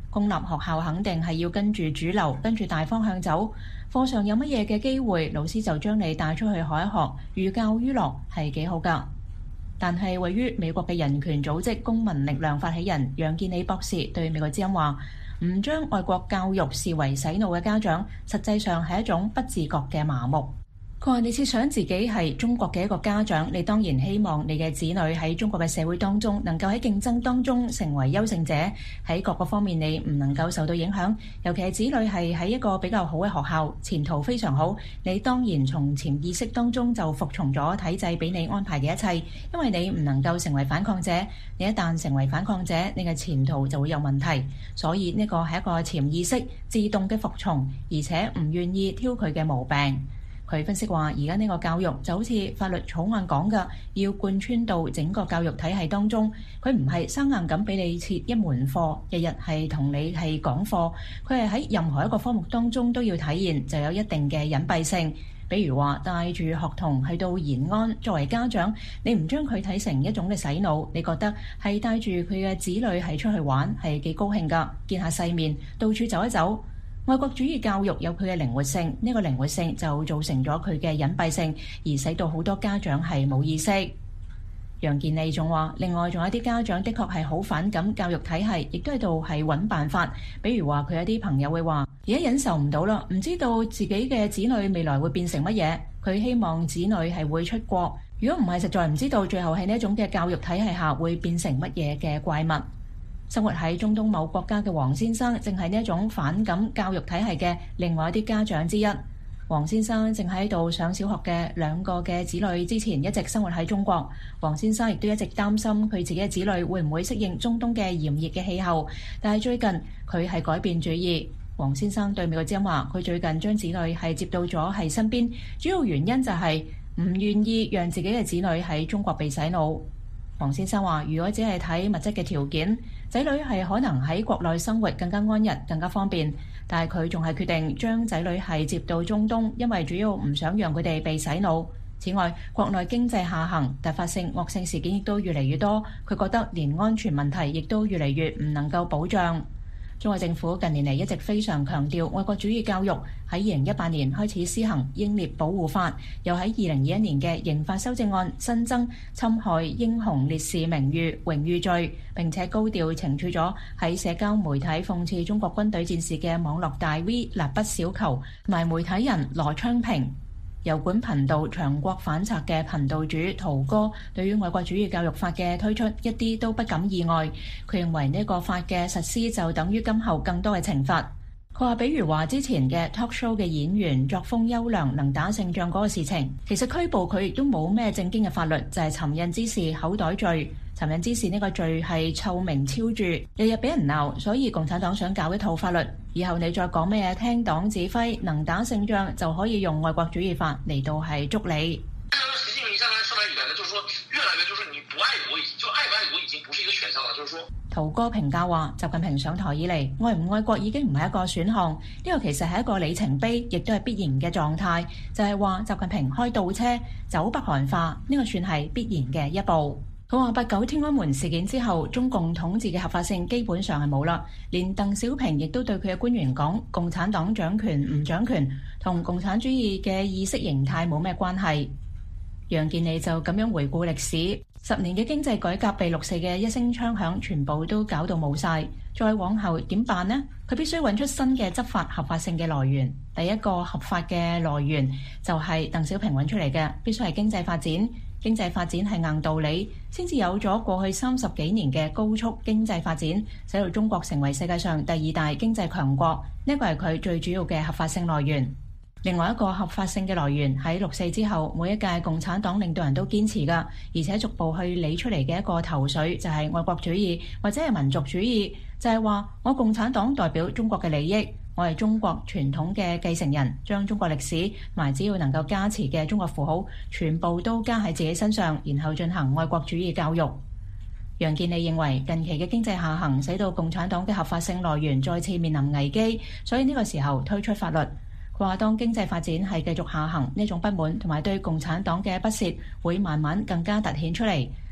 公立學校肯定係要跟住主流，跟住大方向走。課上有乜嘢嘅機會，老師就將你帶出去學一學，寓教於樂係幾好㗎。但係位於美國嘅人權組織公民力量發起人楊健理博士對美國之音話：唔將愛國教育視為洗腦嘅家長，實際上係一種不自覺嘅麻木。佢話：你設想自己係中國嘅一個家長，你當然希望你嘅子女喺中國嘅社會當中能夠喺競爭當中成為優勝者，喺各個方面你唔能夠受到影響。尤其係子女係喺一個比較好嘅學校，前途非常好，你當然從潛意識當中就服從咗體制俾你安排嘅一切，因為你唔能夠成為反抗者。你一旦成為反抗者，你嘅前途就會有問題。所以呢個係一個潛意識自動嘅服從，而且唔願意挑佢嘅毛病。佢分析話：而家呢個教育就好似法律草案講嘅，要貫穿到整個教育體系當中。佢唔係生硬咁俾你設一門課，日日係同你係講課。佢係喺任何一個科目當中都要體現，就有一定嘅隱蔽性。比如話帶住學童去到延安，作為家長，你唔將佢睇成一種嘅洗腦，你覺得係帶住佢嘅子女係出去玩，係幾高興㗎，見下世面，到處走一走。愛國主義教育有佢嘅靈活性，呢個靈活性就造成咗佢嘅隱蔽性，而使到好多家長係冇意識。楊健理仲話：另外仲有啲家長的確係好反感教育體系，亦都喺度係揾辦法。比如話佢有啲朋友會話：而家忍受唔到啦，唔知道自己嘅子女未來會變成乜嘢。佢希望子女係會出國，如果唔係，實在唔知道最後喺呢一種嘅教育體系下會變成乜嘢嘅怪物。生活喺中東某國家嘅黃先生，正係呢一種反感教育體系嘅另外一啲家長之一。黃先生正喺度上小學嘅2個嘅子女之前一直生活喺中國。黃先生亦都一直擔心佢自己嘅子女會唔會適應中東嘅炎熱嘅氣候，但係最近佢係改變主意。黃先生對美國之音話：佢最近將子女係接到咗係身邊，主要原因就係唔願意讓自己嘅子女喺中國被洗腦。黃先生話：如果只係睇物質嘅條件，仔女係可能喺國內生活更加安逸、更加方便。但係佢仲係決定將仔女係接到中東，因為主要唔想讓佢哋被洗腦。此外，國內經濟下行、突發性惡性事件亦都越嚟越多，佢覺得連安全問題亦都越嚟越唔能夠保障。中國政府近年嚟一直非常強調愛國主義教育，喺2018年開始施行英烈保護法，又喺2021年嘅刑法修正案新增侵害英雄烈士名譽榮譽罪，並且高調懲處咗喺社交媒體諷刺中國軍隊戰士嘅網絡大 V 蠟筆小球同埋媒體人羅昌平。油管頻道長國反賊嘅頻道主陶哥對於愛國主義教育法嘅推出一啲都不感意外，佢認為呢個法嘅實施就等於今後更多嘅懲罰。佢話，比如話之前嘅 talk show 嘅演員作風優良能打勝仗嗰個事情，其實拘捕佢亦都冇咩正經嘅法律，就係尋釁滋事口袋罪。尋釁滋事呢個罪係臭名昭著，日日俾人鬧，所以共產黨想搞一套法律，以後你再講咩嘢聽黨指揮能打勝仗，就可以用愛國主義法嚟到係捉你。 實際你上來以來呢，就是說越來越就是你不愛國，就愛不愛國已經不是一個選項了，就是說。 陶哥評價話：習近平上台以嚟，愛唔愛國已經唔係一個選項，呢個其實係一個里程碑，亦都係必然嘅狀態。就係話習近平開倒車走北韓化，呢個算係必然嘅一步。佢話8·9天安門事件之後，中共統治嘅合法性基本上係冇啦。連鄧小平亦都對佢嘅官員講：共產黨掌權唔掌權，同共產主義嘅意識形態冇咩關係。楊健理就咁樣回顧歷史，10年嘅經濟改革被6·4嘅一聲槍響，全部都搞到冇晒。再往後點辦呢？佢必須揾出新嘅執法合法性嘅來源。第一個合法嘅來源就係鄧小平揾出嚟嘅，必須係經濟發展。經濟發展係硬道理，先至有咗過去30幾年嘅高速經濟發展，使到中國成為世界上第2大經濟強國。呢個係佢最主要嘅合法性來源。另外一個合法性嘅來源喺6·4之後，每一屆共產黨領導人都堅持㗎，而且逐步去理出嚟嘅一個頭緒就係愛國主義或者係民族主義，就係話我共產黨代表中國嘅利益，我係中國傳統嘅繼承人，將中國歷史同埋只要能夠加持嘅中國符號全部都加喺自己身上，然後進行愛國主義教育。楊健理認為近期嘅經濟下行使到共產黨嘅合法性來源再次面臨危機，所以呢個時候推出法律。佢話當經濟發展係繼續下行，呢種不滿同埋對共產黨嘅不屑會慢慢更加凸顯出嚟。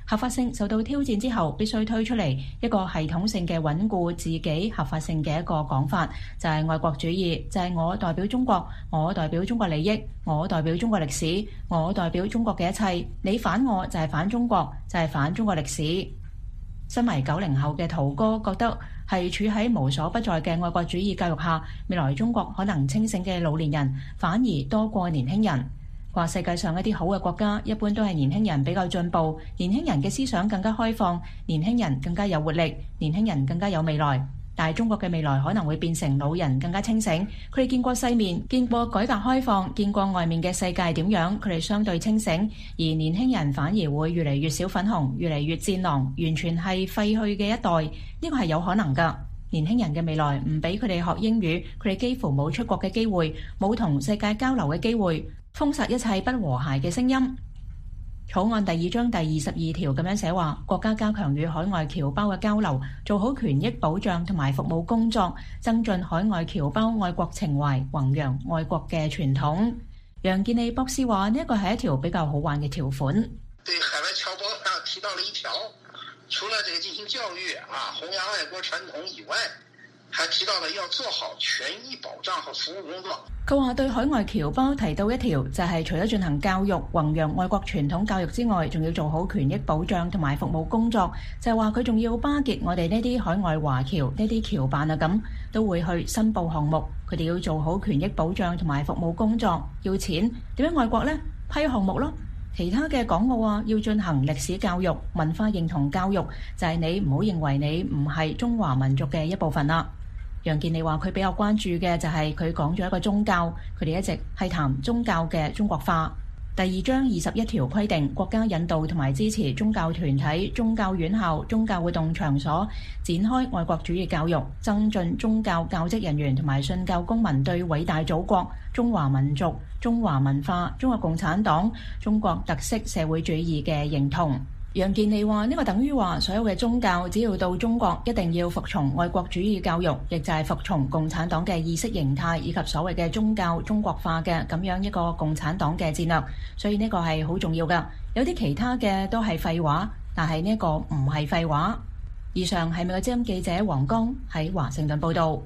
合法性受到挑戰之後，必須推出嚟一個系統性嘅穩固自己合法性嘅一個講法，就係愛國主義，就係我代表中國，我代表中國利益，我代表中國歷史，我代表中國嘅一切，你反我就係反中國，就係反中國歷史。身為90後嘅陶哥覺得係處喺無所不在嘅愛國主義教育下，未來中國可能清醒嘅老年人反而多過年輕人。話世界上一啲好嘅國家一般都係年輕人比較進步，年輕人嘅思想更加開放，年輕人更加有活力，年輕人更加有未來。但係中國嘅未來可能會變成老人更加清醒，佢哋見過世面，見過改革開放，見過外面嘅世界點樣，佢哋相對清醒，而年輕人反而會越嚟越少粉紅，越嚟越戰狼，完全係廢去嘅一代。呢個係有可能㗎。年輕人嘅未來唔俾佢哋學英語，佢哋幾乎冇出國嘅機會，冇同世界交流嘅機會，封殺一切不和諧嘅聲音。草案第2章第22條咁樣寫話，國家加強與海外僑胞嘅交流，做好權益保障同埋服務工作，增進海外僑胞愛國情懷，弘揚愛國嘅傳統。楊健利博士話呢一個係一條比較好玩嘅條款。 對海外僑胞提到了一條，除了這個進行教育弘揚愛國傳統以外，還提到了要做好權益保障和服務工作。 佢話對海外僑胞提到一條，就係除咗進行教育、弘揚愛國傳統教育之外，仲要做好權益保障同埋服務工作。就係話佢仲要巴結我哋呢啲海外華僑、呢啲僑辦咁，都會去申報項目。佢哋要做好權益保障同埋服務工作，要錢點樣愛國呢？批項目咯。其他嘅港澳要進行歷史教育、文化認同教育，就係你唔好認為你唔係中華民族嘅一部分啦。楊健利話佢比較關注嘅就係佢講咗一個宗教，佢哋一直係談宗教嘅中國化。第2章21條規定，國家引導同埋支持宗教團體、宗教院校、宗教活動場所展開愛國主義教育，增進宗教教職人員同埋信教公民對偉大祖國、中華民族、中華文化、中國共產黨、中國特色社會主義嘅認同。楊健利話呢個等於話所有嘅宗教只要到中國一定要服從愛國主義教育，亦就係服從共產黨嘅意識形態以及所謂嘅宗教中國化嘅咁樣一個共產黨嘅戰略，所以呢個係好重要㗎。有啲其他嘅都係廢話，但係呢個唔係廢話。以上係美國之音記者黃江喺華盛頓報道。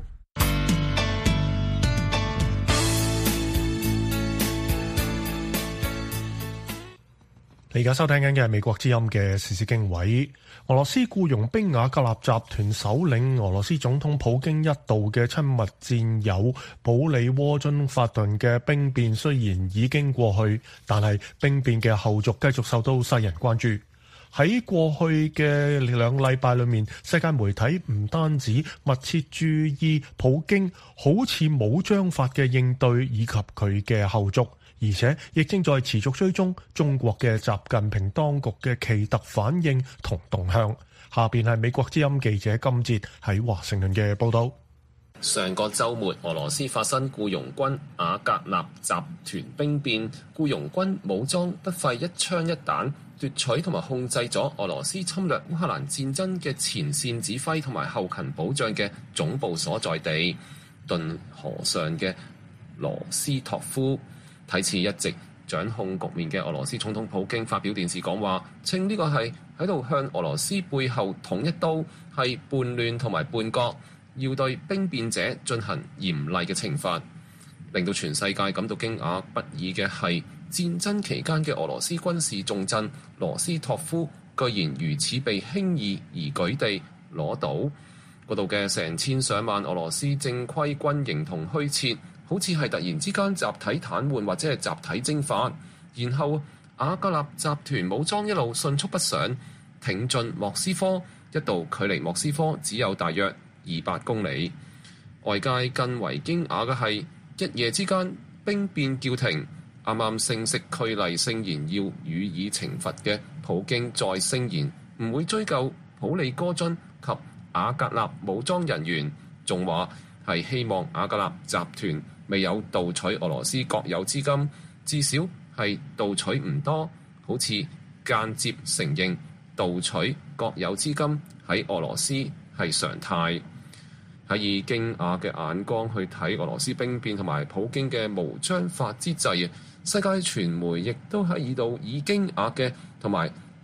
你而家收聽緊嘅係美國之音嘅時事經緯。俄羅斯僱傭兵瓦格納集團首領俄羅斯總統普京一度嘅親密戰友保里沃津發動嘅兵變雖然已經過去，但係兵變嘅後續繼續受到世人關注。喺過去嘅2禮拜裏面，世界媒體唔單止密切注意普京好似武裝法嘅應對以及佢嘅後續，而且亦正在持續追蹤中國嘅習近平當局嘅奇特反應同動向。下邊係美國之音記者金哲喺華盛頓嘅報導。 上個週末，俄羅斯發生僱傭軍瓦格納集團兵變，僱傭軍武裝不費一槍一彈，奪取同埋控制咗俄羅斯侵略烏克蘭戰爭嘅前線指揮同埋後勤保障嘅總部所在地頓河上嘅羅斯托夫。睇似一直掌控局面嘅俄羅斯總統普京發表電視講話，稱呢個係喺度向俄羅斯背後捅一刀，係叛亂同埋叛國，要對兵變者進行嚴厲嘅懲罰。令到全世界感到驚訝不已嘅係，戰爭期間嘅俄羅斯軍事重鎮羅斯托夫居然如此被輕易而舉地攞到。嗰度嘅成千上萬俄羅斯正規軍形同虛設，好似係突然之間集體癱瘓或者係集體蒸發，然後瓦格納集團武裝一路迅速北上，挺進莫斯科，一度距離莫斯科只有大約200公里。外界更為驚訝嘅係，一夜之間兵變叫停，啱啱正式拘例聲言要予以懲罰嘅普京再聲言唔會追究普里戈津及瓦格納武裝人員，仲話係希望瓦格納集團未有盜取俄羅斯國有資金，至少係盜取唔多，好似間接承認盜取國有資金喺俄羅斯係常態。喺以驚訝嘅眼光去睇俄羅斯兵變同埋普京嘅無章法之際，世界傳媒亦都喺度以驚訝嘅同埋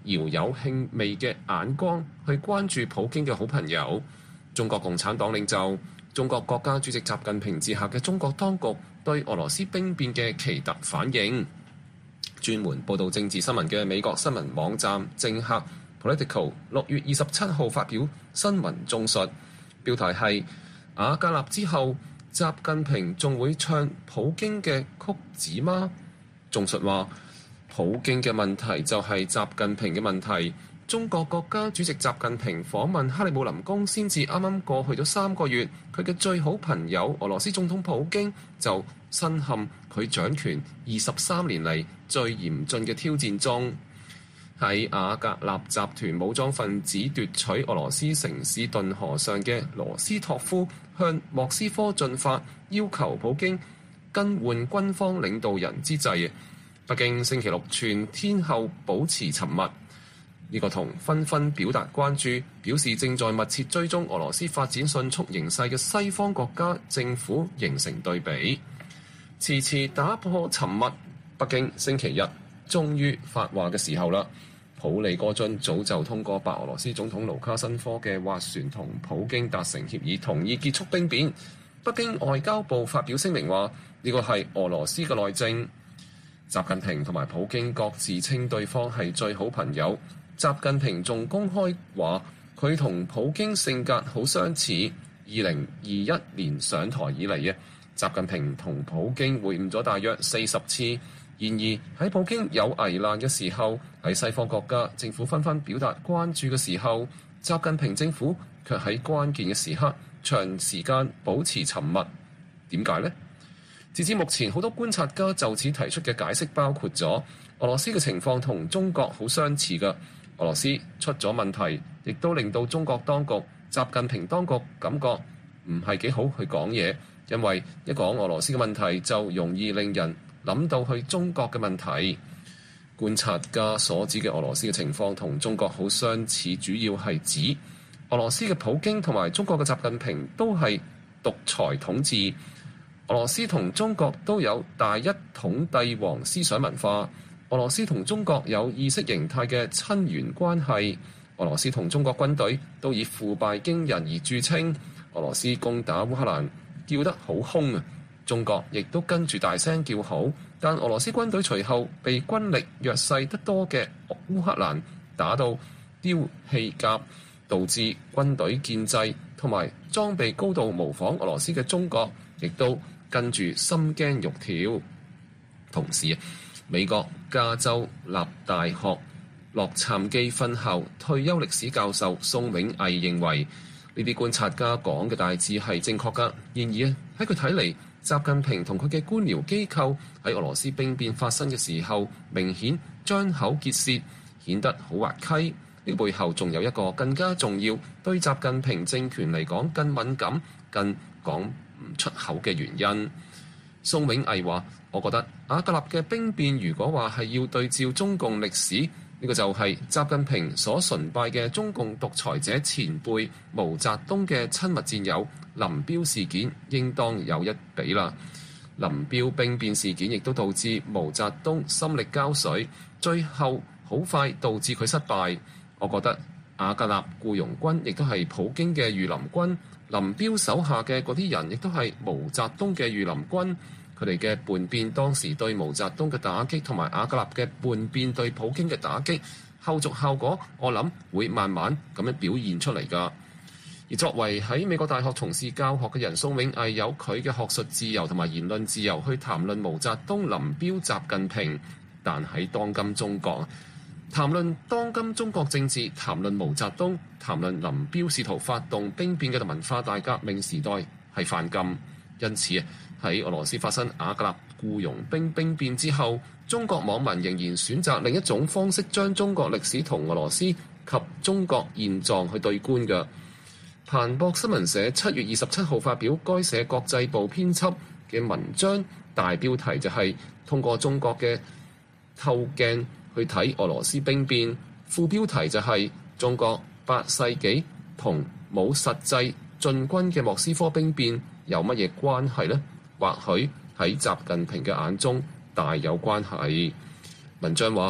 饒有興味嘅眼光去關注普京嘅好朋友中國共產黨領袖、中國國家主席習近平治下嘅中國當局對俄羅斯兵變嘅奇特反應。專門報導政治新聞嘅美國新聞網站政客 Politico 6月27號發表新聞綜述，標題係瓦格納之後，習近平仲會唱普京嘅曲子嗎？綜述話，普京嘅問題就係習近平嘅問題。中國國家主席習近平訪問克里姆林宮先至啱啱過去咗3個月，佢嘅最好朋友俄羅斯總統普京就身陷佢掌權23年嚟最嚴峻嘅挑戰中。喺瓦格納集團武裝分子奪取俄羅斯城市頓河上嘅羅斯托夫向莫斯科進發，要求普京更換軍方領導人之際，北京星期六全天候保持沉默。呢個同紛紛表達關注、表示正在密切追蹤俄羅斯發展迅速形勢嘅西方國家政府形成對比。遲遲打破沉默，北京星期日終於發話嘅時候啦。普里戈津早就通過白俄羅斯總統盧卡申科嘅斡旋同普京達成協議，同意結束兵變。北京外交部發表聲明話，呢個係俄羅斯嘅內政。習近平同埋普京各自稱對方係最好朋友。習近平仲公開話，佢同普京性格好相似。2021年上台以嚟，習近平同普京會晤咗大約40次。然而喺普京有危難嘅時候，喺西方國家政府紛紛表達關注嘅時候，習近平政府卻喺關鍵嘅時刻長時間保持沉默。點解呢？截至目前，好多觀察家就此提出嘅解釋包括咗俄羅斯嘅情況同中國好相似嘅。俄羅斯出咗問題，亦都令到中國當局、習近平當局感覺唔係幾好去講嘢，因為一講俄羅斯嘅問題就容易令人諗到去中國嘅問題。觀察家所指嘅俄羅斯嘅情況同中國好相似，主要係指俄羅斯嘅普京同埋中國嘅習近平都係獨裁統治。俄羅斯同中國都有大一統帝王思想文化。俄羅斯同中國有意識形態嘅親緣關係。俄羅斯同中國軍隊都以腐敗驚人而著稱。俄羅斯攻打烏克蘭叫得好兇啊！中國亦都跟住大聲叫好，但俄羅斯軍隊隨後被軍力弱勢得多嘅烏克蘭打到丟棄甲，導致軍隊建制同埋裝備高度模仿俄羅斯嘅中國，亦都跟住心驚肉跳。同時，美國加州立大學洛杉磯分校退休歷史教授宋永毅認為，呢啲觀察家講嘅大致係正確㗎。然而喺佢睇嚟，習近平同佢嘅官僚機構喺俄羅斯兵變發生嘅時候，明顯張口結舌，顯得好滑稽。呢背後仲有一個更加重要，對習近平政權嚟講更敏感、更講唔出口嘅原因。宋永毅話：我覺得瓦格納嘅兵變，如果話係要對照中共歷史，呢個就係習近平所崇拜嘅中共獨裁者前輩毛澤東嘅親密戰友林彪事件，應當有一比啦。林彪兵變事件亦都導致毛澤東心力交瘁，最後好快導致佢失敗。我覺得瓦格納僱傭軍亦都係普京嘅御林軍，林彪手下嘅嗰啲人亦都係毛澤東嘅御林軍。佢哋嘅叛變當時對毛澤東嘅打擊，同埋瓦格納嘅叛變對普京嘅打擊，後續效果我諗會慢慢咁樣表現出嚟㗎。而作為喺美國大學從事教學嘅人，宋永毅有佢嘅學術自由同埋言論自由去談論毛澤東、林彪、習近平，但喺當今中國，談論當今中國政治，談論毛澤東、談論林彪試圖發動兵變嘅文化大革命時代係犯禁。因此喺俄羅斯發生瓦格納僱傭兵兵變之後，中國網民仍然選擇另一種方式將中國歷史同俄羅斯及中國現狀去對觀嘅。彭博新聞社7月27號發表該社國際部編輯嘅文章，大標題就係通過中國嘅透鏡去睇俄羅斯兵變，副標題就係中國8世紀同冇實際進軍嘅莫斯科兵變有乜嘢關係呢？或許喺習近平嘅眼中大有關係。文章話，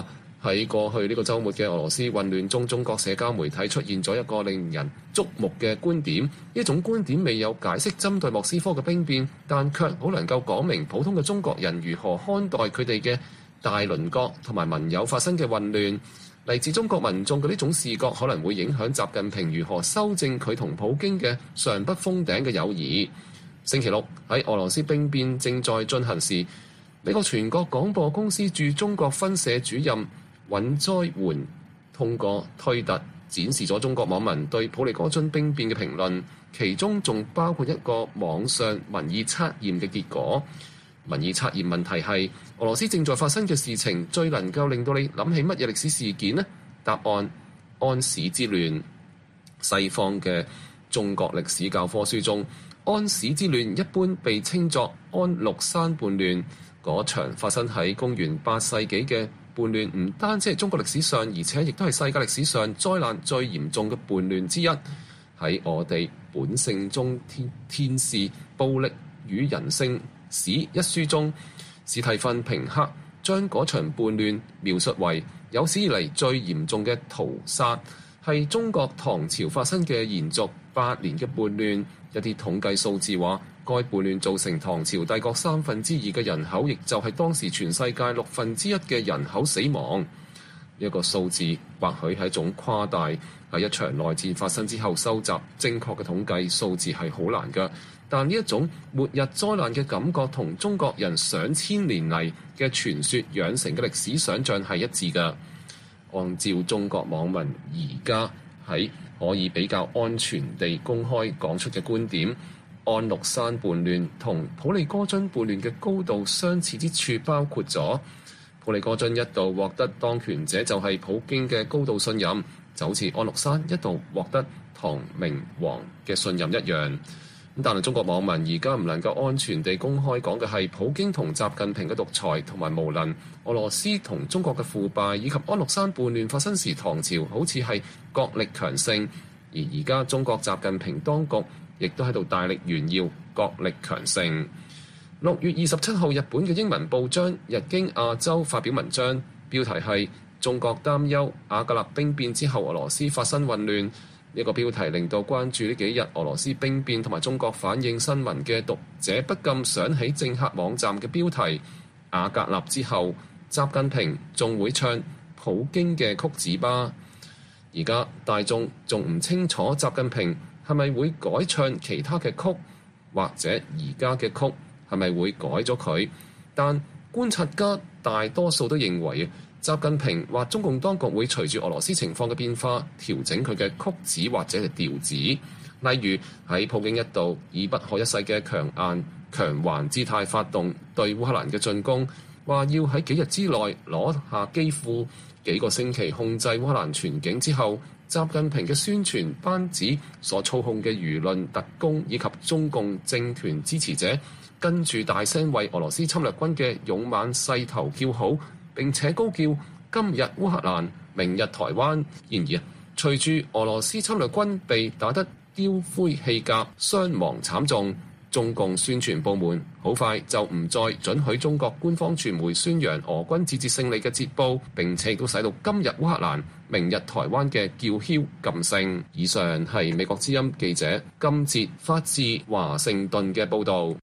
喺過去呢個週末嘅俄羅斯混亂中，中國社交媒體出現咗一個令人矚目嘅觀點。呢種觀點未有解釋針對莫斯科嘅兵變，但卻好能夠講明普通嘅中國人如何看待佢哋嘅大鄰國同埋盟友發生嘅混亂。嚟自中國民眾嘅呢種視覺可能會影響習近平如何修正佢同普京嘅上不封頂嘅友誼。星期六喺俄羅斯兵變正在進行時，美國全國廣播公司駐中國分社主任尹災垣通過推特展示咗中國網民對普利戈津兵變嘅評論，其中仲包括一個網上民意測驗嘅結果。民意測驗問題係：俄羅斯正在發生嘅事情最能夠令到你諗起乜嘢歷史事件呢？答案：安史之亂。西方嘅中國歷史教科書中，安史之亂一般被稱作安祿山叛亂。嗰場發生喺公元8世紀嘅叛亂唔單止係中國歷史上，而且亦都係世界歷史上災難最嚴重嘅叛亂之一。喺我哋本性中天使暴力與人性史一書中，史蒂芬平克將嗰場叛亂描述為有史以嚟最嚴重嘅屠殺，係中國唐朝發生嘅延續8年嘅叛亂。一啲統計數字話，該叛亂造成唐朝帝國2/3嘅人口，亦就係當時全世界1/6嘅人口死亡。一個數字或許係一種誇大，喺一場內戰發生之後收集正確嘅統計數字係好難㗎。但呢一種末日災難嘅感覺同中國人上千年嚟嘅傳說養成嘅歷史想像係一致㗎。按照中國網民而家喺可以比較安全地公開講出嘅觀點，安祿山叛亂同普利戈津叛亂嘅高度相似之處包括咗普利戈津一度獲得當權者就係普京嘅高度信任，就好似安祿山一度獲得唐明皇嘅信任一樣。但係中國網民而家唔能夠安全地公開講嘅係普京同習近平嘅獨裁同埋無能，俄羅斯同中國嘅腐敗，以及安祿山叛亂發生時唐朝好似係國力強盛，而而家中國習近平當局亦都喺度大力炫耀國力強盛。6月27號，日本嘅英文報章《日經亞洲》發表文章，標題係中國擔憂瓦格納兵變之後俄羅斯發生混亂。呢個標題令到關注呢幾日俄羅斯兵變同埋中國反應新聞嘅讀者不禁想起政客網站嘅標題：瓦格納之後，習近平仲會唱普京嘅曲子吧？而家大眾仲唔清楚習近平係咪會改唱其他嘅曲，或者而家嘅曲係咪會改咗佢？但觀察家大多數都認為，習近平或中共當局會隨住俄羅斯情況嘅變化調整佢嘅曲子或者係調子。例如喺普京一度以不可一世嘅強硬強橫姿態發動對烏克蘭嘅進攻，話要喺幾日之內攞下基輔，幾個星期控制烏克蘭全境之後，習近平嘅宣傳班子所操控嘅輿論特工以及中共政權支持者跟住大聲為俄羅斯侵略軍嘅勇猛勢頭叫好，並且高叫今日烏克蘭，明日台灣。然而，隨住俄羅斯侵略軍被打得丟盔棄甲、傷亡慘重，中共宣傳部門好快就唔再准許中國官方傳媒宣揚俄軍節節勝利嘅捷報，並且亦都使到今日烏克蘭、明日台灣嘅叫囂噤聲。以上係美國之音記者金哲發自華盛頓嘅報導。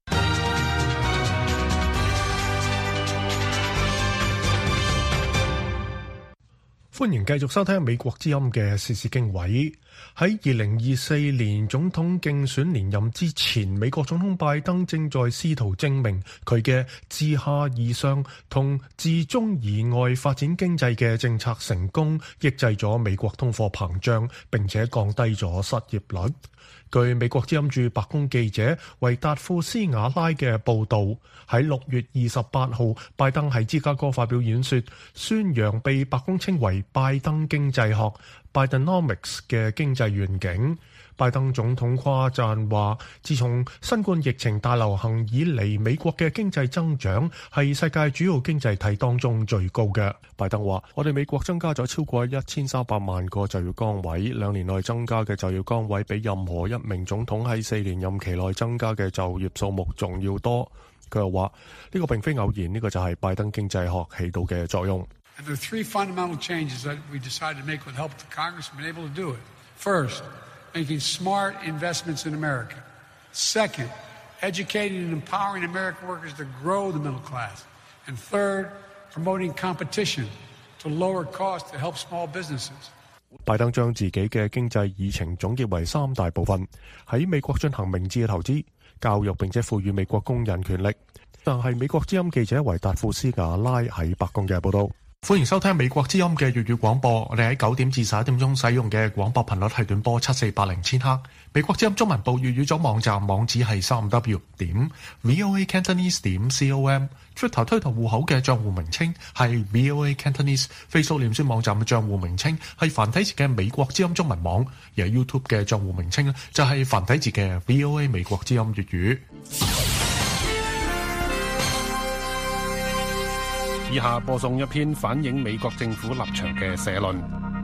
歡迎繼續收聽美國之音嘅時事經緯。喺2024年總統競選連任之前，美國總統拜登正在試圖證明佢嘅自下而上同自中而外發展經濟嘅政策成功，抑制咗美國通貨膨脹，並且降低咗失業率。據美國之音駐白宮記者維達庫斯瓦拉嘅報導，喺6月28號，拜登喺芝加哥發表演說，宣揚被白宮稱為拜登經濟學 （Bidenomics） 嘅經濟願景。拜登總統誇讚話，自從新冠疫情大流行以嚟，美國嘅經濟增長係世界主要經濟體當中最高嘅。拜登話，我哋美國增加咗超過1300萬個就業崗位，2年內增加嘅就業崗位比任何一名總統喺4年任期內增加嘅就業數目仲要多。佢又話，呢個並非偶然，呢個就係拜登經濟學起到嘅作用。 And there are three fundamental changes that we decided to make with help of the Congress. We've been able to do it. First, making smart investments in America. Second, educating and empowering American workers to grow the middle class. And third, promoting competition to lower costs to help small businesses. 拜登將自己嘅經濟議程總結為3大部分，喺美國進行明智嘅投資、教育並且賦予美國工人權力。但係美國之音記者維達庫斯瓦拉喺白宮嘅報導。歡迎收聽美國之音嘅粵語廣播。我哋喺9點至11點鐘使用嘅廣播頻率係短波7480千赫。美國之音中文部粵語組網站網址係 3w.voacantonese.com。Twitter 推特戶口嘅帳戶名稱係 VOA Cantonese。Facebook 臉書網站嘅帳戶名稱係繁體字嘅美國之音中文網。而 YouTube 嘅帳戶名稱就係繁體字嘅 VOA 美國之音粵語。 以下播送一篇反映美國政府立場嘅社論。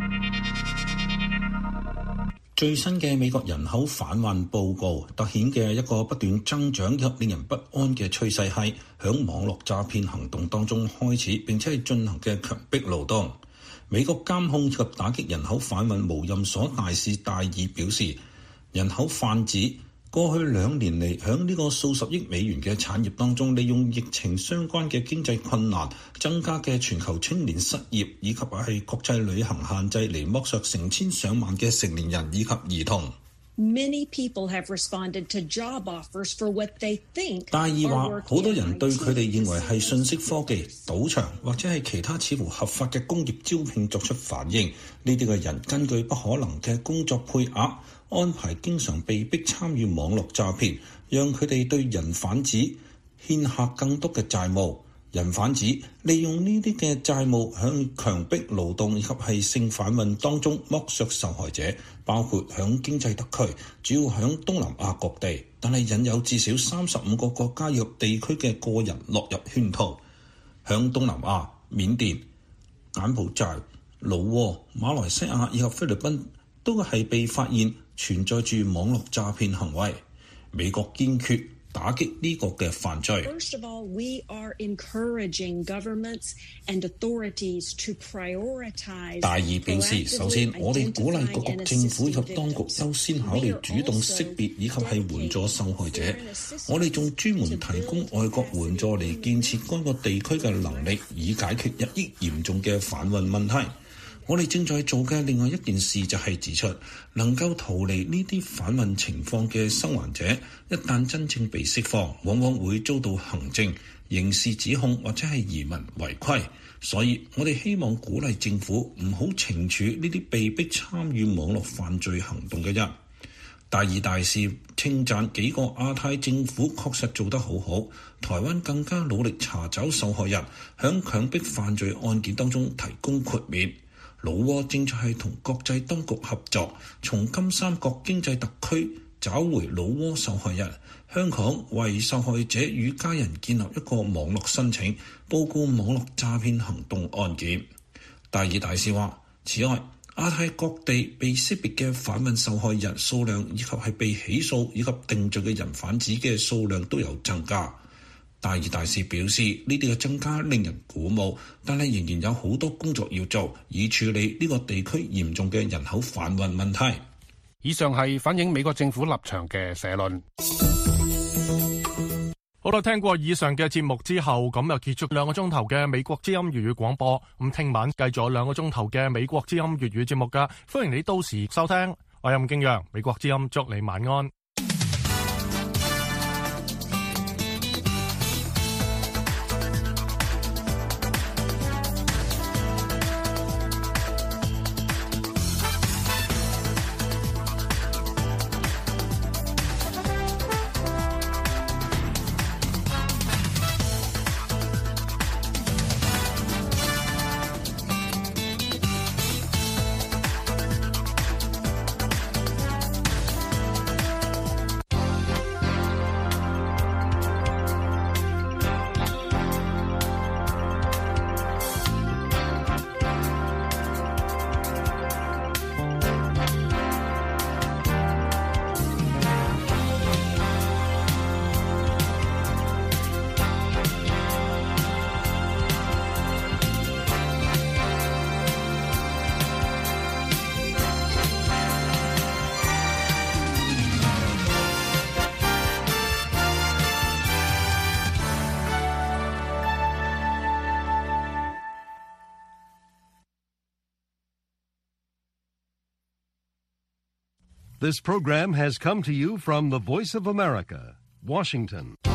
最新嘅美國人口販運報告凸顯嘅一個不斷增長及令人不安嘅趨勢係響網絡詐騙行動當中開始並且係進行嘅強迫勞動。美國監控以及打擊人口販運無任所大事大意表示，人口販子過去2年嚟，響呢個數十億美元嘅產業當中，利用疫情相關嘅經濟困難、增加嘅全球青年失業以及係國際旅行限制嚟剝削成千上萬嘅成年人以及兒童。 Many people have responded to job offers for what they think。 大意話，好多人對佢哋認為係信息科技、賭場或者係其他似乎合法嘅工業招聘作出反應。呢啲嘅人根據不可能嘅工作配額，安排經常被逼參與網絡詐騙，讓佢哋對人販子欠下更多嘅債務。人販子利用呢啲嘅債務向強迫勞動以及係性販運當中剝削受害者，包括響經濟特區，主要響東南亞各地，但係引誘至少35個國家及地區嘅個人落入圈套。響東南亞、緬甸、柬埔寨、老撾、馬來西亞以及菲律賓都係被發現存在住網絡詐騙行為。美國堅決打擊呢個嘅犯罪。 First of all, we are encouraging governments and authorities to prioritize。 大意表示，首先我哋鼓勵各國政府以及當局優先考慮主動識別以及係援助受害者。我哋仲專門提供外國援助嚟建設該個地區嘅能力，以解決日益嚴重嘅販運問題。我哋正在做嘅另外一件事就係指出，能夠逃離呢啲販運情況嘅生還者，一旦真正被釋放，往往會遭到行政、刑事指控或者係移民違規。所以我哋希望鼓勵政府唔好懲處呢啲被逼參與網絡犯罪行動嘅人。大二大使稱讚幾個亞太政府確實做得好好，台灣更加努力查找受害人，響強迫犯罪案件當中提供豁免。老撾正在係同國際當局合作，從金三角經濟特區找回老撾受害人。香港為受害者與家人建立一個網絡申請，報告網絡詐騙行動案件。大二大使話，此外，亞太各地被識別嘅販運受害人數量以及係被起訴以及定罪嘅人販子嘅數量都有增加。大二大使表示，呢啲嘅增加令人鼓舞，但係仍然有好多工作要做，以處理呢個地區嚴重嘅人口販運問題。 以上係反映美國政府立場嘅社論。 好啦，聽過以上嘅節目之後，咁就結束2個鐘頭嘅美國之音粵語廣播。咁聽晚繼續2個鐘頭嘅美國之音粵語節目噶，歡迎你到時收聽。我係任敬陽，美國之音祝你晚安。 This program has come to you from the Voice of America, Washington.